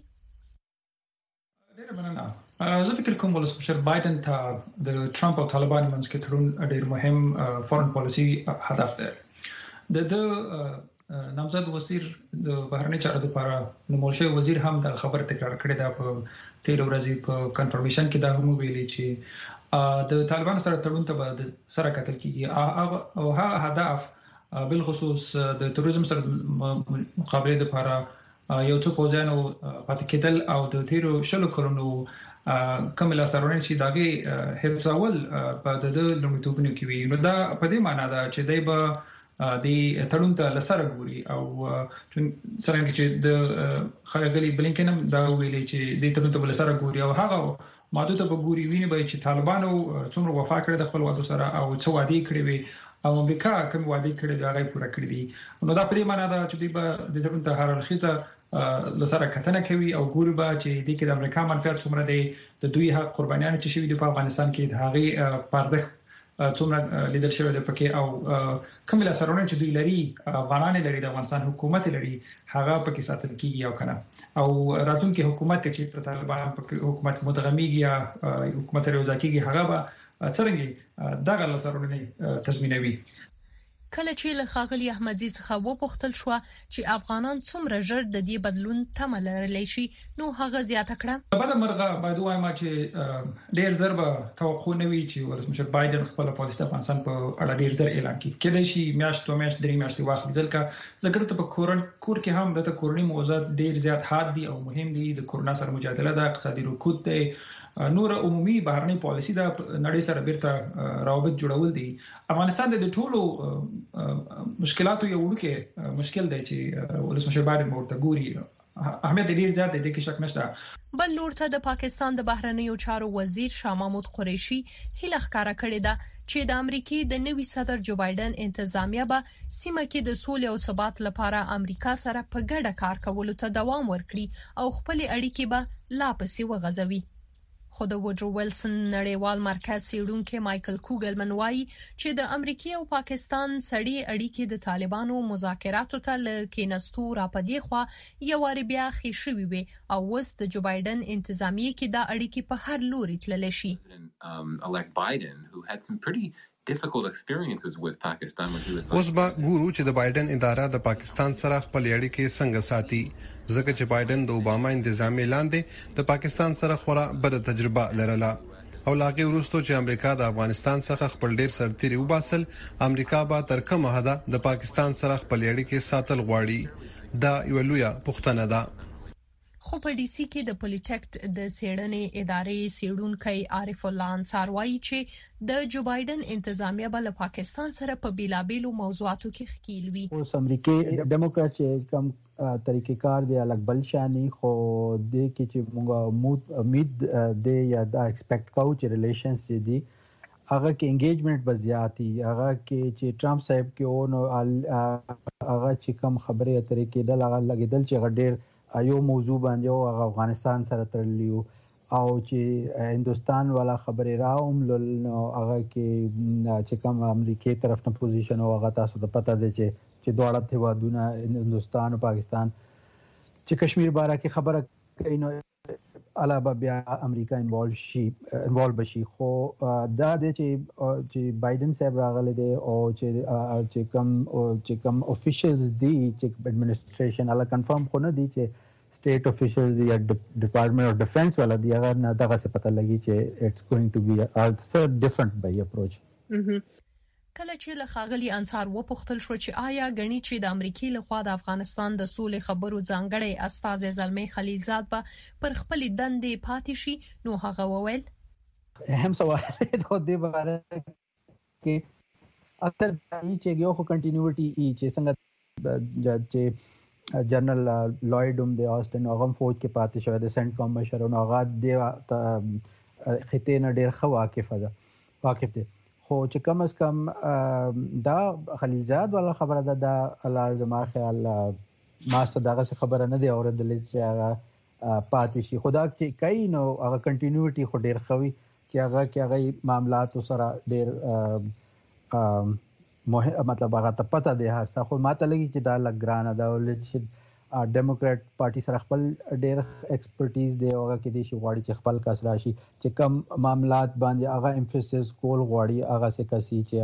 ډېر مننه. زه فکر کوم ولسمشر بایدن ته د ټرمپ او طالبانو منځ کې تړون ډېر مهم فورن پالیسي هدف دی. د د نامزد وزیر د بهرنی چارو لپاره نومول شوی وزیر هم د خبر تکرار کړی دا په تیر ورځې په کنفرمیشن کې دا هم ویلي چې د طالبانو سره تړون ته به سره کتل کیږي او هغه هدف بل خصوص د تروریزم سره مقابله لپاره یو څه پوزانو پاتې کېدل او د تیرو شلو کلونو کوم لاسرونه چې داګه حفظول په د لومړیتوبونو کې وي. نو دا په دې معنی ده چې دای به د تړون ته لسره ګوري او څنګه چې د خلګلي بلینکن هم دا ویلي چې د تړون ته لسره ګوري او هغه ماده ته ګوري ویني به چې طالبانو څومره وفا کړی د خپل وعده سره او څه وعده کړی وي او امریکا کوم وعده کړی دا غي پوره کړی دي نو دا په دې معنی دا چې د د تړون ته هر اړخیته لسره کتنه کوي او ګوري به چې د کې د امریکا منفعت څومره دی د دوی حق قربانیان چې شوی د افغانستان کې د هغه پارځخ څومره لیدل شوی د پکې او کوم لاسرونه چې دوی لري افغانان لري د افغانستان حکومت لري هغه پکې ساتل کیږي او کنه او راتلونکي حکومت چې پر طالبان په حکومت متغمیږي یا حکومت روزا کیږي هغه به څنګه دغه لاسرونه تضمینوي. کله چې له ښاغلي احمدزي څخه وپوښتل شو چې افغانان څومره ژر د دې بدلون تمه لرلی شي نو هغه زیاته کړه بل مرغه باید وایم چې ډیر زر به توقع نه وي چې ولسمشر بایدن خپل پالیسي د افغانستان په اړه ډیر زر اعلان کړي کله چې میاشت تو میاشت درې میاشتې واخلي ځکه ذکر ته په کورن کور کې هم د کورنۍ موضوعات ډیر زیات حاد دي او مهم دي د کورونا سره مجادله د اقتصادي رکود ته نور عمومي بهرنۍ پالیسي د نړۍ سره بیرته روابط جوړول دي. افغانستان د ټولو مشکلاتو یو وړوکی مشکل دی چې ولسمشر بایدن ورته ګوري اهمیت ډیر زیات دی کې شک نشته. بل لور ته د پاکستان د بهرنیو چارو وزیر شاه محمود قریشي هیله ښکارا کړې ده چې د امریکای د نوي صدر جو بایدن انتظامیه به سیمه کې د سولې او ثبات لپاره امریکا سره په ګډه کار کولو ته دوام ورکړي او خپل اړیکې به لا پسې وغځوي. خو د وډرو ویلسن نړیوال مرکز څیړونکو مایکل کوګلمن وایي چې د امریکای او پاکستان سړي اړیکې د طالبانو مذاکراتو ته لکېنستو را پدې خو یو واری بیا خې شوې وي او وس د جو بایدن انتظامیه کې دا اړیکې په هر لوري تللی شي. اوس به ګورو چې د بایدن اداره د پاکستان سره خپل اړیکې څنګه ساتي ځکه چې بایدن د اوباما انتظامیه لاندې د پاکستان سره خورا بد تجربه لرله او لاغي وروسته چې امریکا د افغانستان څخه خپل ډیر سرتيري وباسل امریکا به تر کومه حده د پاکستان سره خپل اړیکې ساتل غواړي دا یو لوی پوښتنه ده. خو په ډي سي کې د پولیټیکټ د سیړنې ادارې سیړونکي عارف الله انصار وایي چې د جو بایدن انتظامیه بل پاکستان سره په بیلابېلو موضوعاتو کې ښکیل وي. اوس امریکای دیموکرات چې کم طریقې کار دی الګ بل شانی خو د کې چې موږ امید دی یا دا ایکسپیکټ کوو چې ریلیشنز دي هغه کې انګیجمنت بزیاتی هغه کې چې ټرمپ صاحب کې او هغه چې کم خبرې اترې کې د هغه لګیدل چې غډیر یو موضوع باندې او افغانستان سره تړلیو او چې هندستان والا خبرې راوم نو هغه کې چې کوم امریکای طرف نه پوزیشن او هغه تاسو ته پته دی چې چې دواړه هیوادونه هندستان او پاکستان چې کشمیر باره کې خبره کوي نو علاوه بیا امریکا انوالو شي انوالو بشي خو دا د چې چې بایدن صاحب راغله دی او چې چې کوم چې کوم افیشلز دی چې اډمنستریشن الا کنفرم خو نه دی چې state officials یا department of defense والا دی هغه نه دغه څه پته لګي چې it's going to be a different by approach. کله چې له ښاغلي انصار وپوښتل شو چې آیا غني چې د امریکای لخوا د افغانستان د سولې خبرو ځانګړی استاذ زلمی خلیلزاد به پر خپل دندې پاتې شي نو هغه وویل هم سوال د دې باره کې اکثر چې یو خو کنټینیوټي ای چې څنګه چې جنرال لوید هم د آستن هغه فوج کې پاتې شو د سنټ کمشنر او هغه د خطې نه ډیر خو واقف ده واقف دي خو چې کم از کم دا خلیلزاد والا خبره ده دا الله زما خیال ما صدقه خبره نه دی اورېدلې چې هغه پاتې شي خدا چې کای نو هغه کنټینیوټي خو ډیر خوي چې هغه کې هغه معاملات سره ډیر مهم مطلب هغه ته پته دی هر څه خو ماته لګي چې دا لګرانه دا ولې چې ډیموکرات پارټي سره خپل ډېر ایکسپرټیز دی او هغه کې د شي غواړي چې خپل کس راشي چې کم معاملات باندې هغه امفیسس کول غواړي هغه څه کسي چې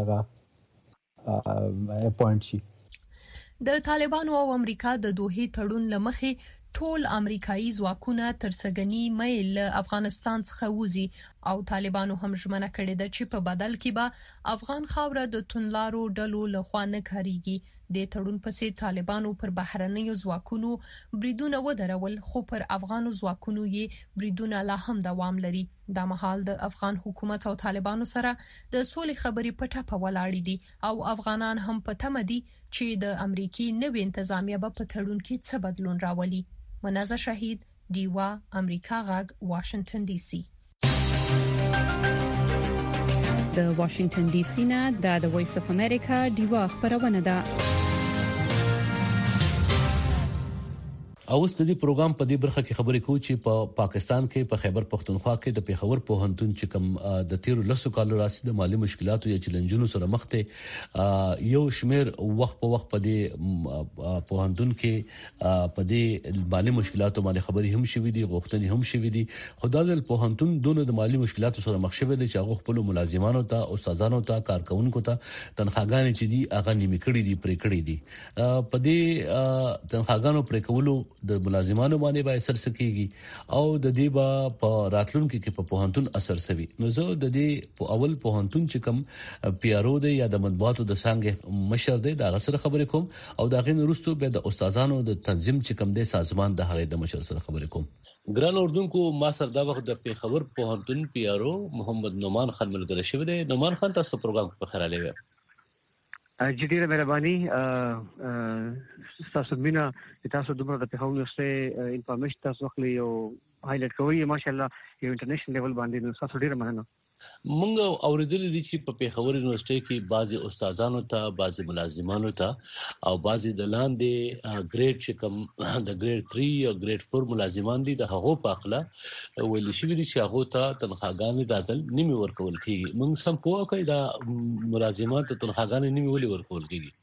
هغه اپوینټ شي. د طالبانو او امریکا د دوه تړون لمخې ټول امریکایي ځواکونه ترڅګنی مې له افغانستان څخه وځي او طالبانو هم ژمنه کړې ده چې په بدل کې به افغان خاوره د تونلارو ډلو له خوا نه کاریږي. د تړون پسې طالبانو پر بهرنیو ځواکونو بریدونه ودرول خو پر افغانو ځواکونو یې بریدونه لا هم دوام لري. دا مهال د افغان حکومت او طالبانو سره د سولې خبرې په ټاپه ولاړې دي او افغانان هم په تمه دي چې د امریکای نوې انتظامیه به په تړون کې څه بدلون راولي. منازه شهید، دیوا، امریکا غږ، واشنگټن ډي سي. د واشنگټن ډي سي نه د وایس اف امریکا دیوا خبرونه ده. اوس د دې پروګرام په دې برخه کې خبرې کوو چې په پا پاکستان کې په خیبر پختونخوا کې د پیښور پوهنتون چې کوم د تیر لسو کالو راځي د مالی مشکلاتو یا چیلنجونو سره مخ ته یو شمیر وخت په وخت په دې پوهنتون کې په دې مالی مشکلاتو باندې خبرې هم شوې دي، غوښتنې هم شوې دي. خدای دې پوهنتون دونه د مالی مشکلاتو سره مخ شوی دی چې هغه خپل ملازمانو ته، استادانو ته، کارکونکو ته تنخواګانې چې دي هغه نیمه کړې دي، پرې کړې دي. په دې تنخواګانو پرې کولو د ملازمانو باندې به اثر سکیږي او د دې با په راتلونکو کې په پوهنتون اثر سوي. نو زه د دې په اول پوهنتون چې کوم پیارو دی یا د مطبوعاتو د څنګه مشر دی دا سره خبرې کوم او دا غین وروسته به د استادانو د تنظیم چې کوم دی سازمان د هغه د مشر سره خبرې کوم. ګران اردوونکو، ما سره دا وخت د پیښور پوهنتون پیارو محمد نومان خان ملګری شوی دی. نومان خان، تاسو پروګرام په خیر لوي. جديره مهرباني تاسو مینا تاسو دومره د پیښور یونیورسيټي انفارمیشن تاسو خپل یو هایلایټ کوي ماشاءالله یو انټرنیشنل لیول باندې نو تاسو ډیره مننه. مونږ اوریدل دي چې په پیښور یونیورسيټي کې بعضي استادانو ته، بعضي ملازمانو ته او بعضي د لاندې ګریډ چې کوم د ګریډ تین او ګریډ چار ملازمان دي د هغو په اخله ویل شوی دي چې هغه ته تنخواګانې داتل نیمه ورکول کیږي. مونږ سم پوه کړی دا ملازمانو ته تنخواګانې نیمه ولې ورکول کیږي؟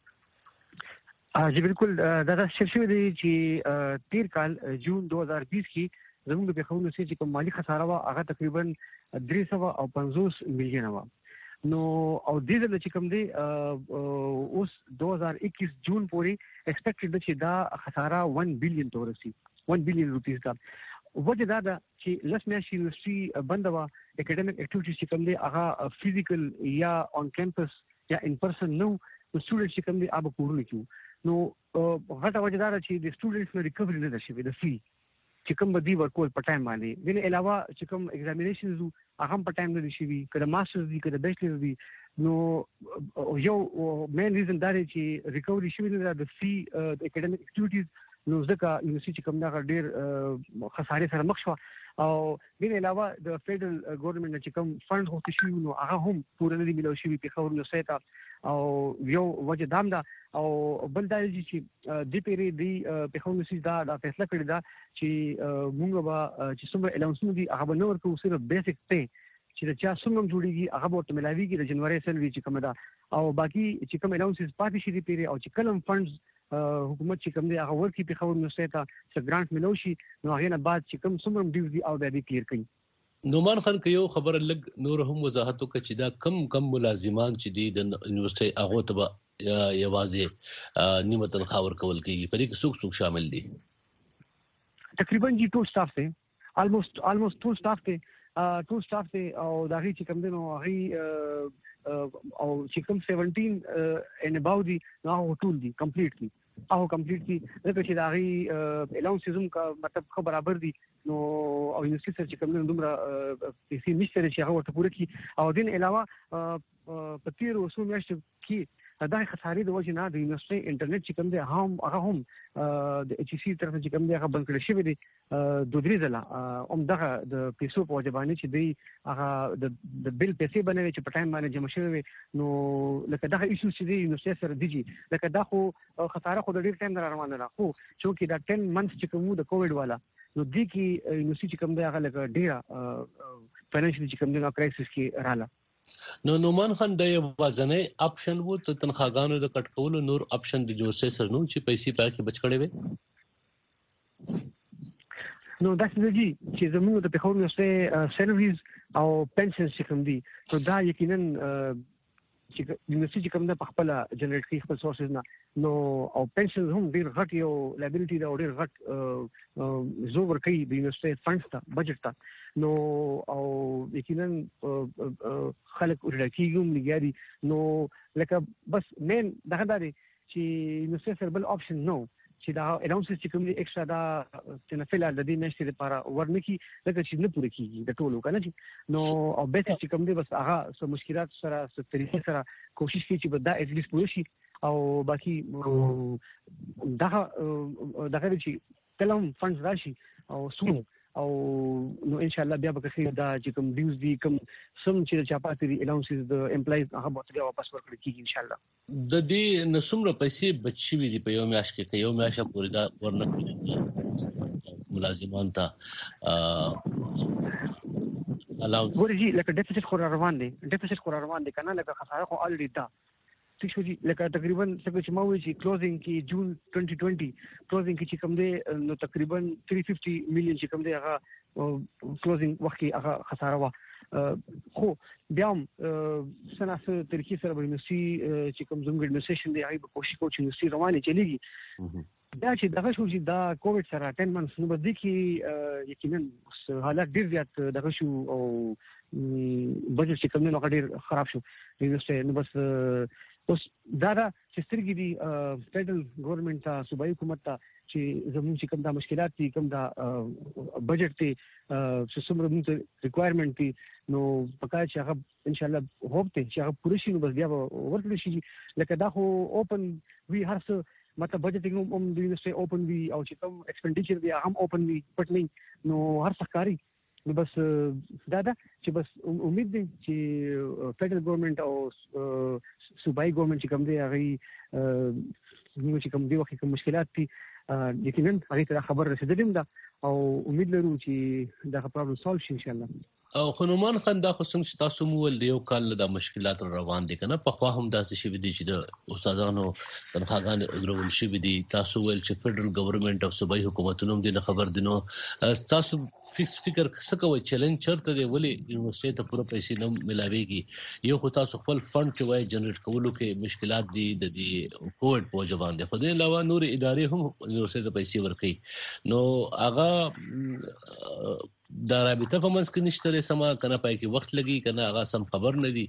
جی بالکل دا د شرشوی دی چې تیر کال جون دو هزار بیس کې زموږ په خونو سي چې کوم مالی خساره وا هغه تقریبا درې سوه او پنځوس میلیون وا. نو او دې ځل چې کوم دی اوس دو هزار اکیس جون پورې ایکسپیکټډ چې دا خساره ون بلین تورسي ون بلین روپیز دا. وجه دا ده چې لس میاشتې یونیورسيټي بند وا، اکیډمیک اکټیویټیز چې کوم دی هغه فزیکل یا اون کیمپس یا ان پرسن نو سټوډنټ چې کوم دی اب کورونه کیو. نو غټه وجه دا چې د سټوډنټس نو ریکوري نه شي د فی چې کوم بدی ورکول په ټایم باندې. دغه علاوه چې کوم ایگزامینیشنز هغه په ټایم نه شي وي، کله ماسترز دي کله بیچلرز دي. نو یو مین ریزن دا دی چې ریکوري شي نه د فی د اکیډمیک اکټیویټیز. نو ځکه یونیورسيټي کوم دا ډېر خسارې سره مخ شو او دغه علاوه د فدرل ګورنمنت چې کوم فند هوته شي نو هغه هم پوره نه دی ملو شي په خبرو یونیورسيټي او یو وجه دام دا او بل دا چې د پیری دی په خبرو یونیورسيټي دا د فیصله کړی دا چې موږ به چې څومره الاونسونه دي هغه به نور کوو، صرف بیسیک پی چې دا چا څومره جوړیږي هغه به ملاویږي د جنوري سلوي چې کوم دا او باقي چې کوم الاونسز پاتې شي دی پیری او چې کلم فندز حکومت چې کوم دی هغه ورکی په خبرو یونیورسيټي ته چې ګرانټ ملو شي نو هغه نه بعد چې کوم څومره ډیو دي او د دې کلیر کړي. نومان خان که یو خبر لګ نور هم وضاحت وکړي چې دا کم کم ملازمان چې دي د یونیورسيټي هغه ته یوازې نیمه تنخواه ورکول کیږي، په دې کې څوک څوک شامل دي؟ تقریبا جی ټول سټاف ته almost almost ټول سټاف ته ټول سټاف ته او دا هی چې کوم دی نو هغه او چې کوم سیونټین ان اباو دي نو ټول دي کمپلیټلی او کمپلیټلی ځکه چې دا هی الاونسز هم کا مطلب خو برابر دي نو او یونیورسيټي چې کوم دی دومره پیسې نشته چې هغه ورته پوره کړي. او دین علاوه په تیر وسو میاشتو کې دا خسارې د وجه نه د یونیورسيټي انټرنیټ چې کوم دی هم هغه هم د ایچ سی طرف چې کوم دی هغه بند کړی شوی دی دوه درې ځله هم دغه د پیسو په وجه باندې چې دی هغه د بل پیسې باندې چې په ټایم باندې جمع شوی نو لکه دغه ایشو چې دی یونیورسيټي سره دیږي لکه دا خو خساره خو د ډیر ټایم نه روانه ده خو چې دا ټن منث چې کوم د کووډ والا نو د کی یونیورسيټي کوم دی هغه لکه ډیر فاینانشلی چې کوم دی کرایسس کې رااله. نو نومان خان د وازنې اپشن وو ته تنخواګانو د کټ کولو نور اپشن د جوړ سره نو چې پیسې پاکي بچ کړي وي. نو دا څه دي چې زموږ د پیښور یونیورسيټي سیلریز او پنشنز چې کوم دي نو دا یقینا چې یونیورسيټي کوم د خپل جنریټ کوي خپل سورسز نه نو او پنشنز هم ډیر غټ یو لایبیلیټي دا ډیر غټ زو ور کوي د یونیورسيټي فندز ته بجټ ته نو او یقینا خلک ورته کیږي لګیاري نو لکه بس مین دغه دا دی چې یونیورسيټي سره بل اپشن نو چې دا الاونس چې کوم ایکسترا دا چې نه فعلا د دې میاشتې لپاره ورنکي لکه چې نه پوره کیږي د ټولو کنه نو او به چې کوم دی بس هغه سم مشکلات سره ست طریقې سره کوشش کوي چې دا اټ لیست پوره شي او باقي دا دا چې کلم فنډز راشي او سو او نو ان شاء الله بیا به کې دا چې کوم ډیوز دي کوم سم چې چاپاتري الاونسز د امپلایز هغه به بیا واپس ورکړي کیږي ان شاء الله د دې نسمره پیسې بچي وي په یو میاش کې ته یو میاشه پورې دا ورنکړي ملازمان ته الاونس ورجی لکه ډیفیسټ خور روان دي ډیفیسټ خور روان دي کنه لکه خساره خو الریډي دا څه شو چې لکه تقریبا څه چې ما وایي چې کلوزینګ کې جون twenty twenty کلوزینګ کې چې کوم دی نو تقریبا three hundred fifty میلیون چې کوم دی هغه کلوزینګ وخت کې هغه خساره وا خو بیا هم سناسه طریقې سره به یونیورسيټي چې کوم زموږ ایڈمنسټریشن دی هغه کوشش کوي چې یونیورسيټي روانه چلیږي دا چې دغه شو چې دا کووډ سره ten months نو بده کې یقینا حالات ډیر زیات دغه شو او بجټ چې کوم نو ډیر خراب شو یونیورسيټي نو بس اوس دا دا چې سترګې دي فدرل ګورنمنت ته صوبایي حکومت ته چې زموږ چې کوم دا مشکلات دي کوم دا بجټ ته چې څومره موږ ریکوایرمنت دي نو پکای چې هغه ان شاء الله هوپ ته چې هغه پوره شي نو بس بیا ورکړي شي لکه دا خو اوپن وی هر څه مطلب بجټینګ هم د یونیورسيټي اوپن وی او چې کوم ایکسپنډیچر دی هم اوپن وی پټ نه نو هر څه کاری نو بس دا دا چې بس امید دي چې فدرل ګورنمنت او صوبایي ګورنمنت چې کوم دی هغه نو چې کوم دی وخت کوم مشکلات دي یقینا هغه ته خبر رسیدلیم دا او امید لرو چې دا پرابلم سولف شي ان شاء الله او خنومان خان دا خو څنګه تاسو مول دی یو کال د مشکلات روان دي کنه په خوا هم داسې شي دي چې د استادانو تنخواګان درول شي دي تاسو ول چې فدرل ګورنمنت او صوبایي حکومتونو هم د خبر دي نو تاسو فکس فکر څه کوي چیلنج چرته دی ولې یونیورسيټي ته پوره پیسې نه ملاويږي یو خو تاسو خپل فند چې وای جنریټ کولو کې مشکلات دي د دې کووډ په وجه باندې خو د علاوه نور ادارې هم یونیورسيټي ته پیسې ورکړي نو هغه دا رابطه په منځ کې نشته سما کنه پای کې وخت لګي کنه هغه سم خبر نه دي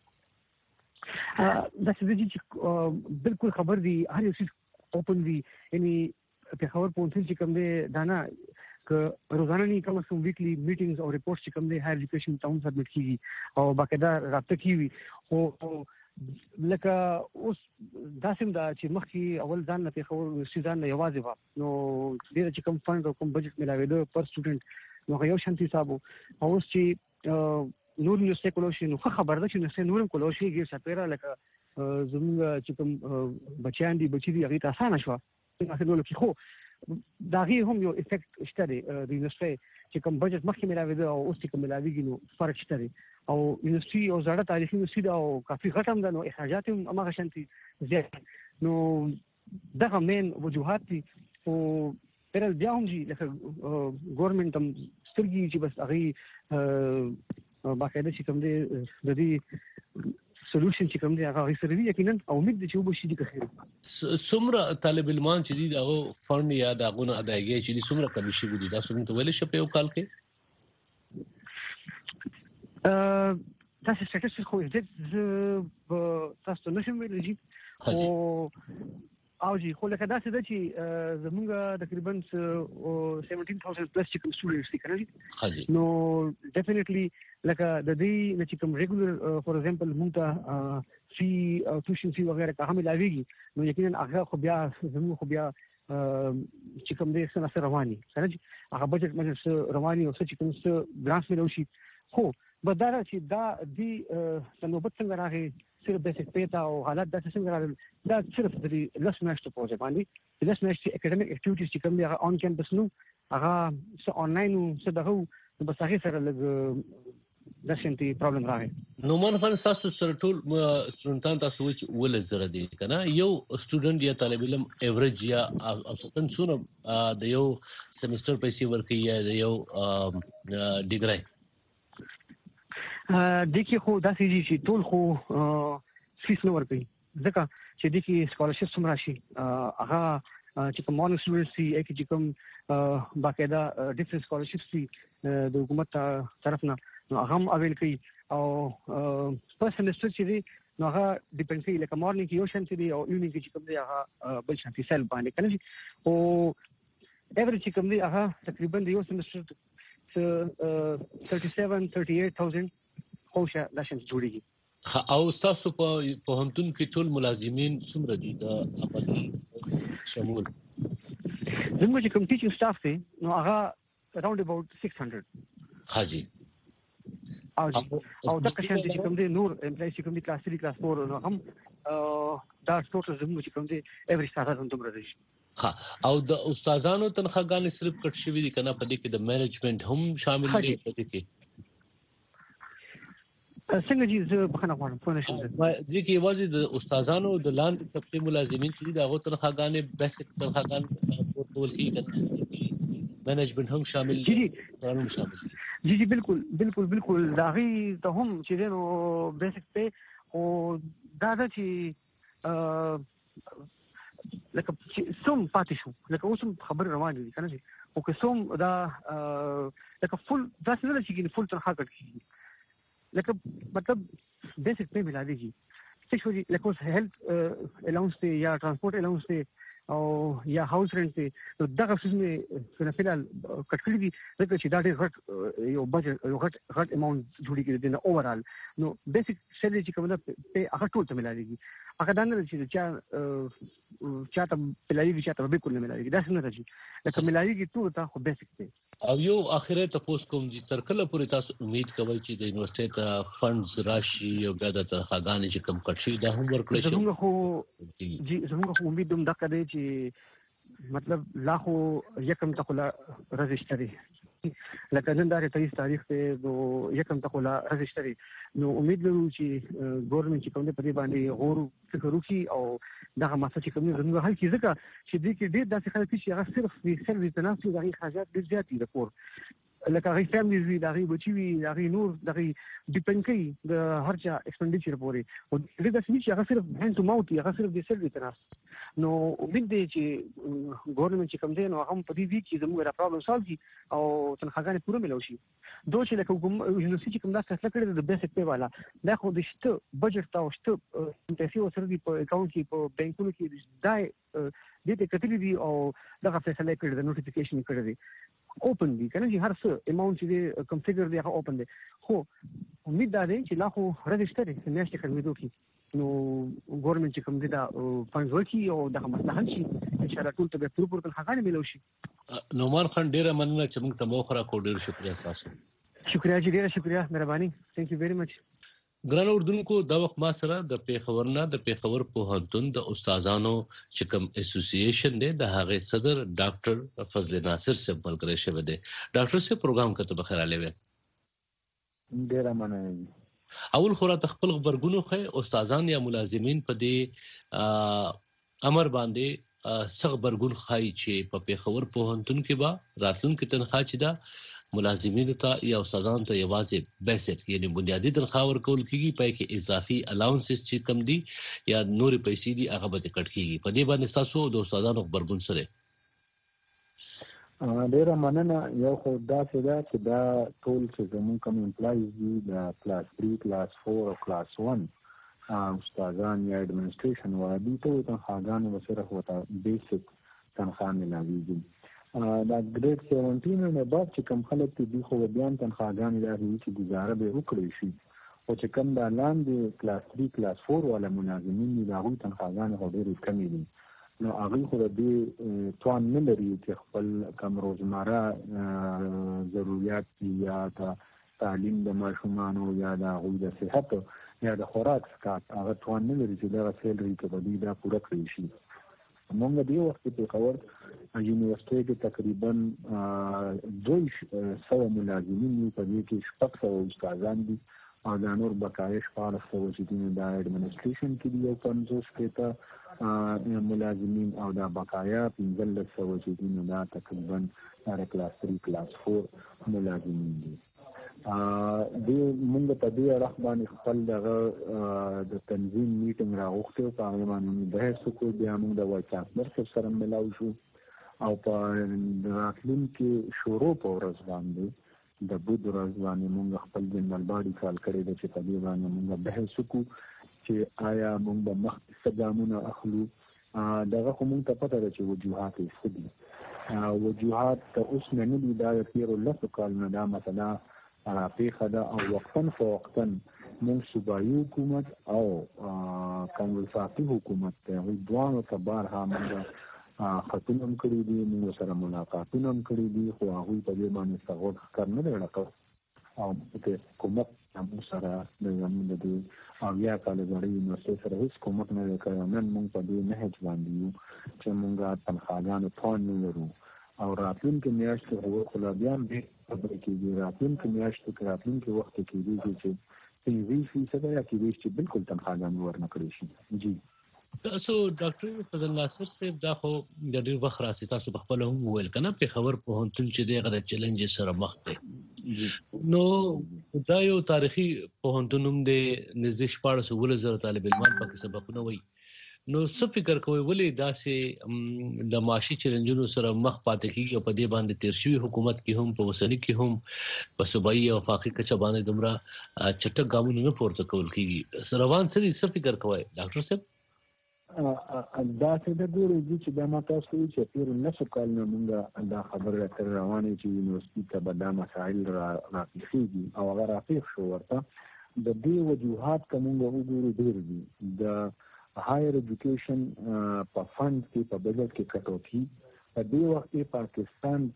دا څه چې بالکل خبر دي هر یو څه اوپن دي یعنی په خبر پونتل چې کوم دی دانا ک روزانه نه کوم سم ویکلی میټینګز او ریپورټس چې کوم دی هایر ایجوکیشن ټاون سبمټ کیږي او باقاعده رابطه کیږي او لکه اوس داسم دا چې مخکې اول ځان نه په خبر سیزان نه یوازې و نو ډیر چې کوم فند او کوم بجټ ملاوي دو پر سټوډنټ نو یو شانتي حساب او اوس چې نور نو سیکولوشي نو خبر ده چې نو نورم کولوشي کې سپیرا لکه زموږ چې کوم بچیان دي بچی دي هغه اسانه شو څنګه نو کې خو دا غي هم یو افیکټ شته د یونیورسيټي چې کوم بجټ مخکې ملاوي ده او اوس چې کوم ملاويږي نو فرق شته او یونیورسيټي او زړه تاریخي یونیورسيټي او کافي غټم ده نو اخراجات هم هغه شانتي زیات نو دغه مین وجوهات دي او پر بیا هم چې لکه ګورنمنت هم سترګي چې بس هغه باقاعده چې کوم دي د دې سولوشن چې کوم دی هغه سره دی یقینا امید دي چې وبشي دي خیر سمره طالب علمان چې دي هغه فند یا دغه ادایګي چې دي سمره کمی شي دي دا سمته ویل شي په یو کال کې ا تاسو سټیټس خو دې تاسو نشم ویل جی او او جی خو لکه دا څه ده چې زمونږ تقریبا seventeen thousand پلس چې کوم سټوډنټس دي کړی نو ډیفینیټلی لکه د دې چې کوم ریګولر فور ایگزامپل مونږ ته فی ټیوشن فی وغیرہ کا هم لاویږي نو یقینا هغه خو بیا زموږ خو بیا چې کوم دې سره سره رواني سره هغه بجټ مې رواني او چې کوم څه ګرانټ مې لوشي خو بداره چې دا دې نوبت څنګه راغی صرف بیسیک پیتا او حالات داسې څنګه راغلي دا صرف د لس میاشتو په وجه باندې لس میاشتې اکیډمیک اکټیویټیز چې کوم دي هغه آن کیمپس نو هغه څه آنلاین څه دغه نو بس هغه سره لږ داسې پرابلم راغی نو من فن تاسو سره ټول سټوډنټان تاسو چې ول زره دي کنه یو سټوډنټ یا طالب علم ایوریج یا اوسطن څونه د یو سیمستر پیسې ورکړي یا د یو ډیګری دغه خو داسې دي چې ټول خو فیس نه ورکړي ځکه چې دغه سکالرشپ سم راشي هغه چې کوم مونږ سټوډنټس دي چې کوم باقاعده ډیفرنٹ سکالرشپس دي د حکومت طرف نه نو هغه هم اویل کوي او پر سیمستر چې نو هغه ډیپند کوي لکه مورنینګ کې یو شان دی او ایونینګ کې چې کوم دی هغه بل شان دی سیل باندې کنه او ایوریج چې کوم دی هغه تقریبا د یو سمستر thirty-seven thirty-eight thousand خوشه لاشن جوړیږي. او تاسو په پوهنتون کې ټول ملازمین څومره دي د عملي شمول؟ زموږ چې کوم ټیچینګ سټاف دی نو هغه around about six hundred. حاجی او او دا کشان چې کوم دی نور امپلای چې کوم دی کلاس three کلاس four نو هم دا ټوټل زموږ چې کوم دی ایوریج ساده دومره دی. ها او د استادانو تنخواګانې صرف کټ شوی دي کنه په دې کې د مینجمنت هم شامل دي په دې کې؟ څنګه چې زه په خنه غواړم په نشم دي کې وځي د استادانو د لاندې طبقه ملازمین چې دا غو تنخواګانې بیسیک تنخواګانې ټول کې کنه مینجمنت هم شامل دي هم شامل دي. جی جی بالکل بالکل بالکل دا غي ته هم چې نو بیسیک په او دا د چې لکه سوم پاتې شو لکه اوسم خبر روان دي کنه او که سوم دا لکه فل دا څه نه چې فل تنخوا کړی لکه مطلب بیسیک په ملا دیږي څه شو لکه اوس هیلث الاونس ته یا ترانسپورت الاونس ته او یا هاوس رنټ ته دا څه نه په فعل کټکړي دي لکه چې دا ډېر غټ یو بجټ یو غټ غټ اماونت جوړیږي د نه اوورال نو بیسیک سیلري چې کومه په هغه ټول ته ملا دیږي هغه دا نه چې چا چاته پلایي چې ته به کول نه ملایي دا څنګه راځي لکه ملایي ټول ته خو بیسیک دی. او یو اخیره تاسو کوم چې تر کله پورې تاسو امید کوئ چې د یونیورسيټي ته فندز راشي او بیا د تنخواګانې چې کم کټ شي دا هم ورکړي شي؟ زموږ خو جی زموږ خو امید دوم دغه دی چې مطلب لا خو یکم تخلا رجسټري لکه نن دا تیئیس تاریخ ته نو یکم تخلا رجسټري نو امید لرو چې ګورنمنت چې کوم په دې باندې غور فکر وکړي او دغه مسله چې کوم زموږ حل کیږي ځکه چې دې کې ډېر داسې خلک چې هغه صرف د سرویس تناسب دغه حاجات ډېر زیات دي د کور لکه هغه فیملی وی دغه بچی وی دغه نور دغه ډیپند کوي د هر چا ایکسپنډیچر پورې او دې داسې چې هغه صرف هند تو ماوت هغه صرف د سرویس تناسب نو امید دی چې ګورنمنت چې کوم دی نو هغه په دې وی کې زموږ را پرابلم سالو کی او تنخواګانې پوره ملو شي دوه چې لکه یونیورسيټي چې کوم دا فیصله کړې د بیسیک په والا دا خو د شته بجټ تا او شته پیسې وسره دی په اکاونټ کې په بانکونو کې دا دې ته کتلې دي او دا فیصله کړې د نوټیفیکیشن کړې دي اوپن دي کنه چې هر څه اماونت چې کنفیګر دی هغه اوپن دی خو امید دا دی چې لا خو رجسټر دی میاشتې خدمت وکړي نو ګورنمنت چې کوم دی دا فنډز ورکړي او دغه مسله حل شي ان شاء الله ټول ته به پوره پوره تنخواګانې ملو شي. نومان خان ډیره مننه چې موږ ته مو خورا کو ډیر شکریہ تاسو. شکریہ جی ډیره شکریہ مهرباني ثانک یو ویری مچ. ګران اردوونکو دا وخت ما سره د پیښور نه د پیښور پوهنتون د استادانو چې کوم اسوسییشن دی د هغه صدر ډاکټر فضل ناصر صاحب ملګری شوی دی. ډاکټر صاحب پروګرام کته بخیر علي وي. ډیره مننه. اول خورا تخپل خبرګونو خو استادان یا ملازمین په دې امر باندې څنګه برګون خای چې په پیښور پوهنتون کې با راتلونکو تنخواه چې دا ملازمینو ته یا استادانو ته یوازې بیسیک یعنی بنیادی تنخواه ورکول کیږي پای کې اضافي الاونسز چې کم دي یا نور پیسې دي هغه به کټ کیږي. په دې باندې تاسو د استادانو خبرګون سره ډیره مننه. یو خو دا څه دا چې دا ټول چې زموږ کوم امپلایز دي د کلاس three کلاس four او کلاس one استادان یا ایڈمنسټریشن وادي ته تنخواګانې وسره هوتا بیسیک تنخواه ملاويږي. دا ګریډ seventeen نه بعد چې کوم خلک دي خو بیان تنخواګانې لري چې گزاره به وکړي شي او چې کوم د لاندې کلاس three کلاس four ولا ملازمین دي هغه تنخواګانې هغه ډېرې کمې دي نو هغه خو دې توان نه لري چې خپل کوم روزمره ضرورت یا تعلیم د ماشومانو یا د غوړ د صحت یا د خوراک سکات هغه توان نه لري چې دا سیلري کې به دا پوره کړی شي. موږ دې وخت په خبر یونیورسيټي کې تقریبا دوه سو ملازمین په دې کې شپږ سو استادان دي او د نور بقایي شپږ سو چې د ایڈمنسټریشن کې دي او پنځوس کې ته ملازمین او د بقایا پنځلس سو چې دا تقریبا د کلاس three کلاس four ملازمین دي. د موږ په دې اړه باندې خپل دغه د تنظیم میټینګ راغوښته او په هغه باندې بحث وکړو. بیا موږ د وایس چانسلر سره ملاو شو او په راتلونکي شروع په ورځ باندې د بود ورځ باندې موږ خپل جنرال باډي کال کړی د چې په دې باندې موږ بحث وکړو چې آیا موږ به مخکې څه ګامونه اخلو. دغه خو موږ ته پته ده چې وجوهات یې څه دي. وجوهات ته اوس نه نه دي، دا د تېرو لسو کالونو دا مسله راپېښه ده او وقتاً فوقتاً موږ صوبایي حکومت او کوم وفاقي حکومت ته هغوی دواړو ته بارها موږ خطونه هم کړي دي، موږ سره ملاقاتونه هم کړي دي، خو هغوی په دې باندې څه غوږ ښکر نه دی ډکړی او په کومک موږ سره د زموږ د دې اویا کاله زړې یونیورسټۍ سره هېڅ کومک نه دی کړی. نن موږ په دې نهج باندې یو چې موږ تنخواګانو توان نه لرو او راتلونکې میاشت کې هغوی خو لا بیا هم ډېر خبرې کېږي. راتلونکې میاشت کې راتلونکې وخت کې کېدای شي چې پنځه فیصده یا کېدای شي چې بالکل تنخواګانې ورنه کړی شي. جی تاسو ډاکټر فضل ناصر صاحب دا خو د ډېر وخت راځي، تاسو په خپل هم وویل کنه په خبر پوهنتون چې دغه د چیلنج سره مخ دی، نو دا یو تاریخي پوهنتون هم دی، نږدې شپاړس اوولس زره طالب علمان پکې سبقونه وایي. نو څه فکر کوئ ولې داسې د معاشي چیلنجونو سره مخ پاتې کیږي او په دې باندې تیر شوی حکومت کې هم په وسنی کې هم په صوبایي او وفاقي کچه باندې دومره چټک ګامونه نه پورته کول کیږي؟ روان څه دي، څه فکر کوئ ډاکټر صاحب؟ دا څه د ګورو دي چې دا ما تاسو وایي چې تېرو لسو کالونو موږ دا خبره تر روانې چې یونیورسټي ته به دا مسایل راپېښېږي او هغه راپېښ شو ورته. د دې وجوهات که موږ وګورو ډېر دي. د هایر ایجوکیشن په فنډ کې په بجټ کې کټوتي په دې وخت کې پاکستان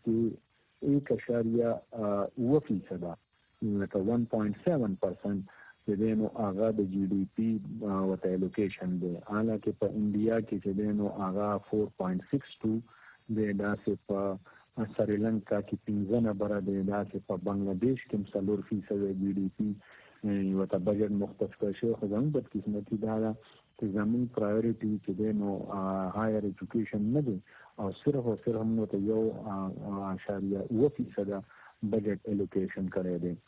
کې ایک اشاریه اوه فیصده لکه ون پوینټ سیون پرسنټ چې دی نو هغه د جی ډي پي ورته الوکیشن دی، حالانکه په انډیا کې چې دی نو هغه فور پوینټ سکس ټو دی، داسې په سریلنکا کې پنځه نمبره دی، داسې په بنګلادیش کې هم څلور فیصده جی ډي پي ورته بجټ مختص کړی شوی. خو زموږ بدقسمتي دا ده چې زموږ پرایورټي چې دی نو هایر ایجوکیشن نه دی او صرف او صرف موږ ته یو اشاریه اوه فیصده بجټ الوکیشن کړی دی.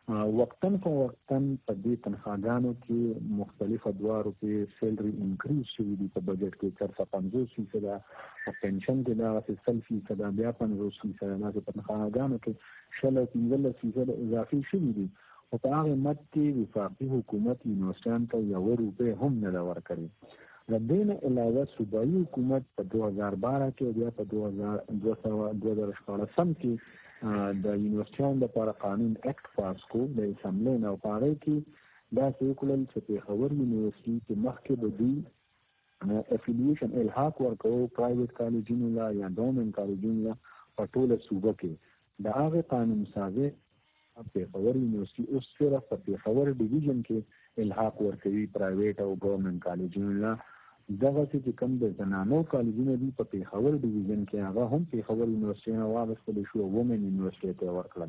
وقتاً خو وقتاً په دې تنخواګانو کې مختلف ادوارو کې سیلري انکریز شوي دي. په بجټ کې چار سوه پنځوس فیصده، په پنشن کې دغسې سل فیصده، بیا پنځوس فیصده، داسې په تنخواګانو کې شل او پنځلس فیصده اضافي شوي دي. خو په هغه مد کې وفاقي حکومت یونیورسټیانو ته یوه روپۍ هم نه ده ورکړې. له دې نه علاوه صوبایي حکومت په دوه هزار باره کې بیا په دوه هزار دوه سوه دوه زره شپاړسم کې د یونیورسټیانو لپاره قانون اکټ پاس کړو د اسمبلۍ نه، او په هغې کې داسې وکړل چې پېښور یونیورسټي چې مخکې به دوی افیلیشن الحاق ورکوو پرایویټ کالجونو له یا ګورنمنټ کالجونو له په ټوله صوبه کې، د هغې قانون سازۍ پېښور یونیورسټي اوس صرف په پېښور ډیویژن کې الحاق ورکوي پرایویټ او ګورنمنټ کالجونو له. دغسې چې کوم د زنانو کالجونه دي په پېښور ډیویژن کې هغه هم پېښور یونیورسټۍ نه واخیستلی شو او وومن یونیورسټۍ ته یې ورکړل.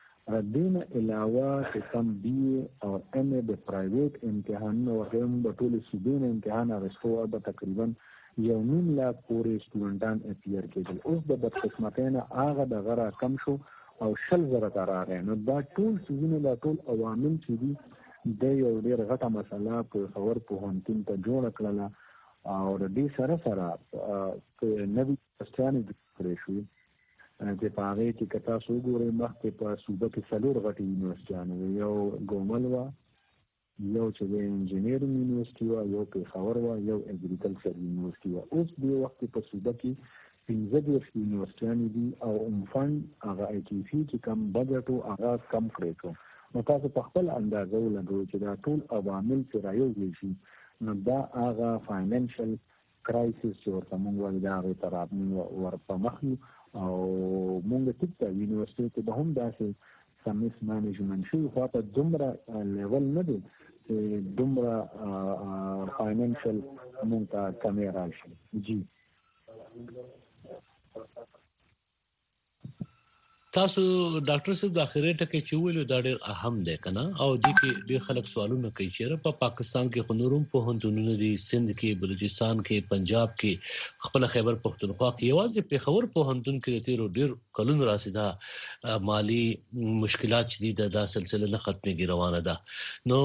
دې نه علاوه چې کوم بي اے او ایم اے د پرایویټ امتحانونه وغیره هم د ټولې صوبې نه امتحان اخیستو او به تقریبا یو نیم لاک پورې سټوډنټان اپیر کېدل. اوس د بدقسمتۍ نه هغه دغه راکم شو او شل زره ته راغی. نو دا ټول څیزونه دا ټول عوامل چې دي د یو ډېر غټه مسله پېښور پوهنتون ته جوړه کړله او د دې سره سره نوي یونیورسټیانې جوړ کړی شوي چې په هغې کې که تاسو وګورئ مخکې په صوبه کې څلور غټې یونیورسټیانې وې، یو ګومل وه، یو چې د انجینیرینګ یونیورسټي وه، یو پېښور وه، یو اګریکلچر یونیورسټي وه. اوس دې وخت کې په صوبه کې پنځه دېرش یونیورسټیانې دي او عم فنډ هغه آی ټي سي چې کم بجټ و هغه کم کړی شو. نو تاسو په خپل اندازه ولګوئ چې دا ټول عوامل چې رايوځای شي نو دا هغه فاینانشل کرایسس چې ورته موږ وایو د هغې ته موږ ور په مخ یو او موږ ټیک ته یونیورسټۍ کې به هم داسې سم مس مینجمنټ شوي، خو په دومره لیول نه دی چې دومره فاینانشل موږ ته کمې راشي. جی تاسو ډاکټر صاحب د اخري ټکي چې ویلو دا ډېر اهم دی کنه، او د کې ډېر خلک سوالونه کوي چې په پاکستان کې خنورم په هندونو دي، سند کې، بلوچستان کې، پنجاب کې، خپل خیبر پختونخوا کې، یوازې په خبر په هندون کې د تیرو ډېر کلونو راسیدا مالی مشکلات چې د دا سلسله نه ختمېږي روانه ده. نو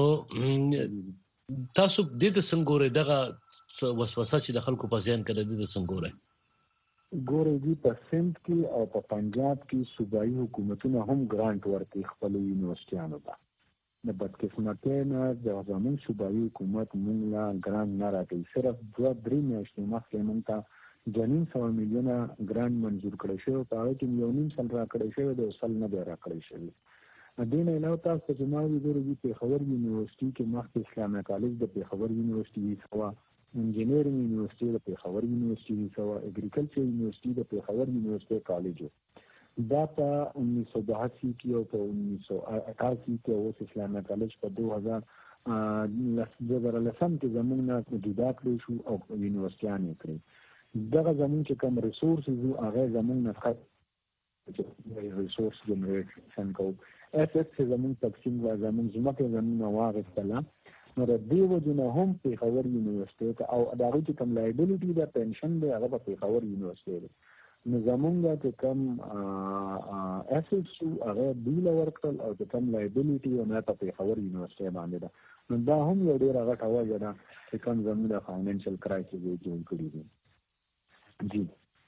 تاسو د دې څنګه دغه وسوسه چې د خلکو په ذهن کې د دې څنګه ګورئ دي په سند کې او په پنجاب کې صوبایي حکومتونه هم ګرانټ ورکوي خپلو یونیورسټیانو ته. د بدقسمتۍ نه د زموږ صوبایي حکومت موږ لا ګرانټ نه راکوي. صرف دوه درې میاشتې مخکې موږ ته دوه نیم سوه میلیونه ګرانټ منظور کړی شوی، په هغه کې یو نیم سل راکړی شوی دی او سل نه دی راکړی شوی. دې نه علاوه تاسو ته چې ما ویلي دي پېښور یونیورسټي کې مخکې اسلامي کالج د پېښور یونیورسټي هیڅ وه، انجینرینګ یونیورسټي د پېښور یونیورسټي هیڅ وه، اګریکلچر یونیورسټي د پېښور یونیورسټي کالج و. دا په انیس سو بهاسی کې او په انیس سو اٹھاسی کې اوس اسلامي کالج په دو هزار دوه زره لسم کې زموږ نه جدا کړی شو او یونیورسټیان یې کړی. دغه زموږ چې کوم ریسورسز وو هغه زموږ نه ریسورس جنریشن کوو. اس ایس چې زموږ تقسیم و زموږ ځمکه زموږ نه واخیستله، نو د دې وجې نه هم پېښور یونیورسټي ته او د هغوی چې کوم لایبلیټي ده پنشن دی هغه په پېښور یونیورسټي دی. نو زمونږ چې کوم اسیټس وو هغه دوی له ورکړل او چې کوم لایبلیټي یې نه په پېښور یونیورسټي باندې ده. نو دا هم یو ډېره غټه وجه ده چې کوم زموږ د فاینانشل کرایسس یې جوړ کړي دي. جی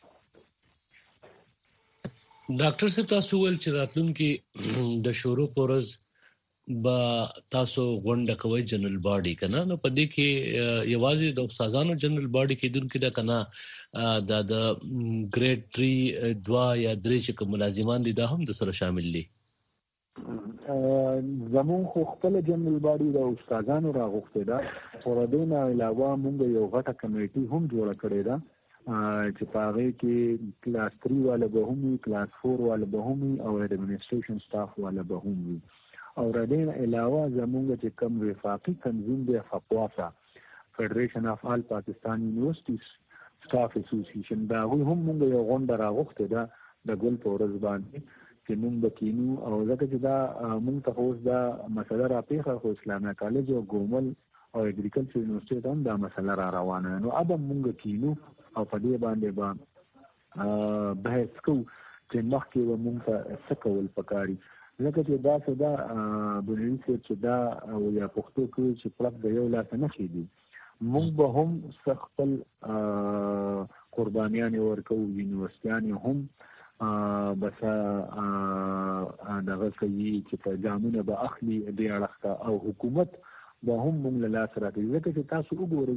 ډاکټر صاحب تاسو ول چې راتلونکي د شورو پورز با تاسو غونډه کوي جنرال باډي کنه، نو په دې کې یوازې د استادانو جنرال باډي کې دونکو دا کنه د د ګریډ تھری دوا یا درې چې کوم ملازمان دي دا هم د سره شامل دي. زمون خو خپل جنرال باډي د استادانو راغوښته ده، خو د دې نه علاوه موږ یو غټه کمیټي هم جوړه کړې ده چې په هغې کې کلاس تھری والا به هم وي، کلاس فور والا به هم وي او ایڈمنسټریشن سټاف والا به هم وي. او د دې نه علاوه زموږ چې کوم وفاقي تنظیم دی فپواسا فیډریشن اف آل پاکستان یونیورسټیز سټاف اسوسییشن، دا هغوی هم موږ یو غونډه راغوښتې ده د ګل په ورځ باندې چې موږ به کینو. او ځکه چې دا موږ ته اوس دا مسله راپېښه خو اسلامي کالج او ګومل او اګریکلچر یونیورسټي ته هم دا مسله را روانه، نو اب هم موږ کینو او په دې باندې به بحث کوو چې مخکې به موږ ته څه کول پکاري. ځکه چې دا څه دا بنیادي صاحب چې دا یا پښتو کوي چې پړک د یو لاسه نښې دي، موږ به هم څه خپل قربانیانې ورکوو، یونیورسټیانې هم بس دغه کوي چې په جامونه به اخلي دې اړخ ته، او حکومت به هم موږ له لاسه راکوي. ځکه چې تاسو وګورئ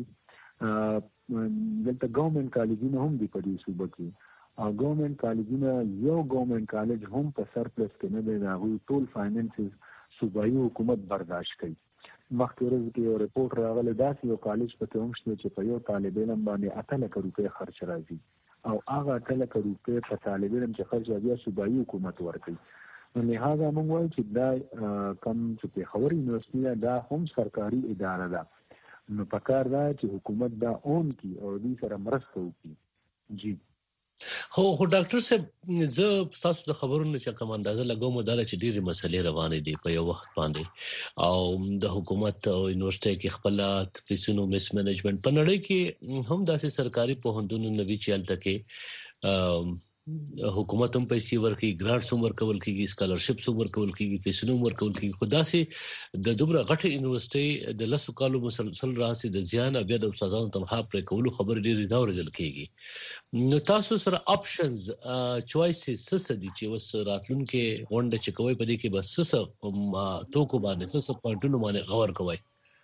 دلته ګورنمنټ کالجونه هم دي په دې صوبه کې، او ګورنمنټ کالجونه یو ګورنمنټ کالج هم په سرپلس کې نه دی، د هغوی ټول فاینانسز صوبایي حکومت برداشت کوي. مخکې ورځ کې یو رپورټ راغلی داسې یو کالج پکې هم شته چې په یو طالب علم باندې اته لکه روپۍ خرچ راځي، او هغه اته لکه روپۍ په طالب علم چې خرچ راځي صوبایي حکومت ورکوي. نو لهذا موږ وایو چې دا کم چې پېښور یونیورسټي ده دا هم سرکاري اداره ده، نو پکار دا چې حکومت دا اون کی او دې سره مرسته وکړي. جی هو هو ډاکټر صاحب زه تاسو د خبرونو چې کوم اندازه لګوم دا چې ډېری مسلې روانې دي په یو وخت باندې، او د حکومت او یونیورسيټي کې خپل فیسونو مس منیجمنت په نړۍ کې هم داسې سرکاري پوهنتونونو نوي چل تکي حکومت هم پیسې ورکړي، ګرانټس هم ورکول کیږي، سکالرشپس هم ورکول کیږي، پیسې هم ورکول کیږي. خو داسې د دومره غټه یونیورسيټي د لسو کالو مسلسل راځي د ځان بیا د استادانو تنخواه پر کولو خبر ډېری دا ورزل کیږي. نو تاسو سره آپشنز چوایسز څه دي چې وس راتلونکي غونډه چې کوي په دې کې بس څه توکو باندې څه پوینټونو باندې غور کوي؟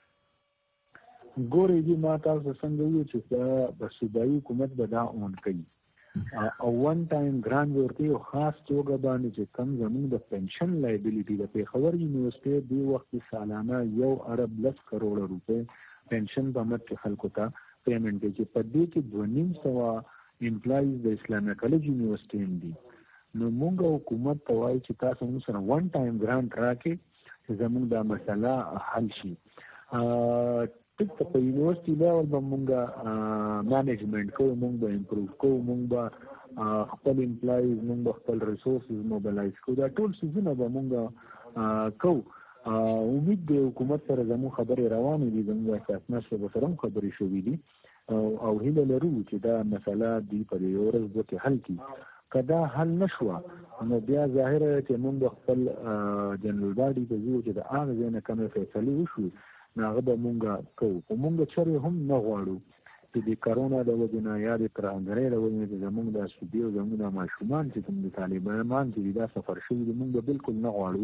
ګورې دي ما تاسو څنګه ویل چې د صوبایي حکومت به دا اون کوي او وان ټایم ګرانټ ورکوي، او خاص توګه باندې چې کم زموږ د پنشن لایبلیټي د پېښور یونیورسټي دی وخت سالانه یو ارب لس کروڑ روپے پنشن په مت کې خلکو ته پیمنټ دی، چې په دې کې دوه نیم سوه امپلایز د اسلامي کالج یونیورسټي دي. نو موږ حکومت ته وایي چې تاسو موږ سره وان ټایم ګرانټ راکړئ چې زموږ دا مسله حل شي. ټیک په یونیورسيټي لیول به مونږه مانجمنټ کوو، مونږ به امپروو کوو، مونږ به خپل امپلایز مونږ به خپل ریسورسز موبلایز کوو، دا ټول څیزونه به مونږ کوو. امید دی حکومت سره زموږ خبرې روانې دي، زموږ اساسنامه سره هم خبرې شوې دي او هیله لرو چې دا مسله دی په یو ورځ دوه کې حل کړي. که دا حل نشوه نو بیا ظاهره چې مونږ خپل جنرال باډي ته ځو چې د هغه ځای نه کومې فیصلې وشوي نو هغه به مونږ کوو. خو مونږ چرې هم نه غواړو چې د کرونا د وجې نه یا د ترهګرۍ د وجې نه چې زموږ د صوبې او زموږ د ماشومان چې کوم د طالبان چې دا سفر شوي دي مونږ به بالکل نه غواړو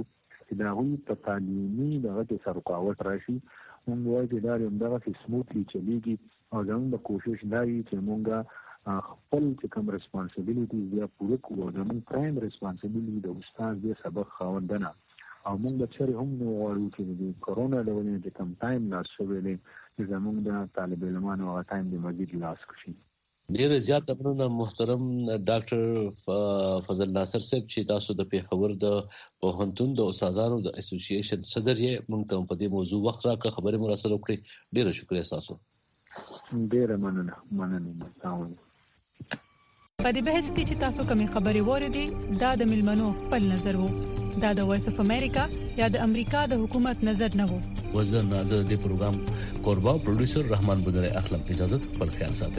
چې دا غوي په تعلیمي دغه کې سرکاوت راشي موږ وایو چې دا هم دغه سموثلی چلیږي او زموږ کوشش دا وي چې موږ خپل چې کوم ریسپانسیبিলিټیز یا پوره کوو زموږ پرایم ریسپانسیبিলিټي د استاد د سبق خاوندنه او موږ د چیرې هم نو غواړو چې د کورونا له وجې د کم ټایم لاس شوی دی چې زموږ د طالب علمانو هغه ټایم د مزید لاس کړي. ډیر زیات امرونه محترم ډاکټر فضل ناصر صاحب چې تاسو د پیښور د پوهنتون د استادانو د اسوسییشن صدر یې موږ ته په دې موضوع وخت راکړه خبرې مراسل وکړي ډیر شکریہ تاسو. ډیر مننه مننه تاسو. په دې بحث کې چې تاسو کومې خبرې وریدي دا د ملمنو خپل نظر وو دا د وایس اف امریکا یا د امریکا د حکومت نظر نه وو. وزن نظر د پروګرام قربا پروډوسر رحمان بدر اخلاق اجازه خپل خیال ساتي.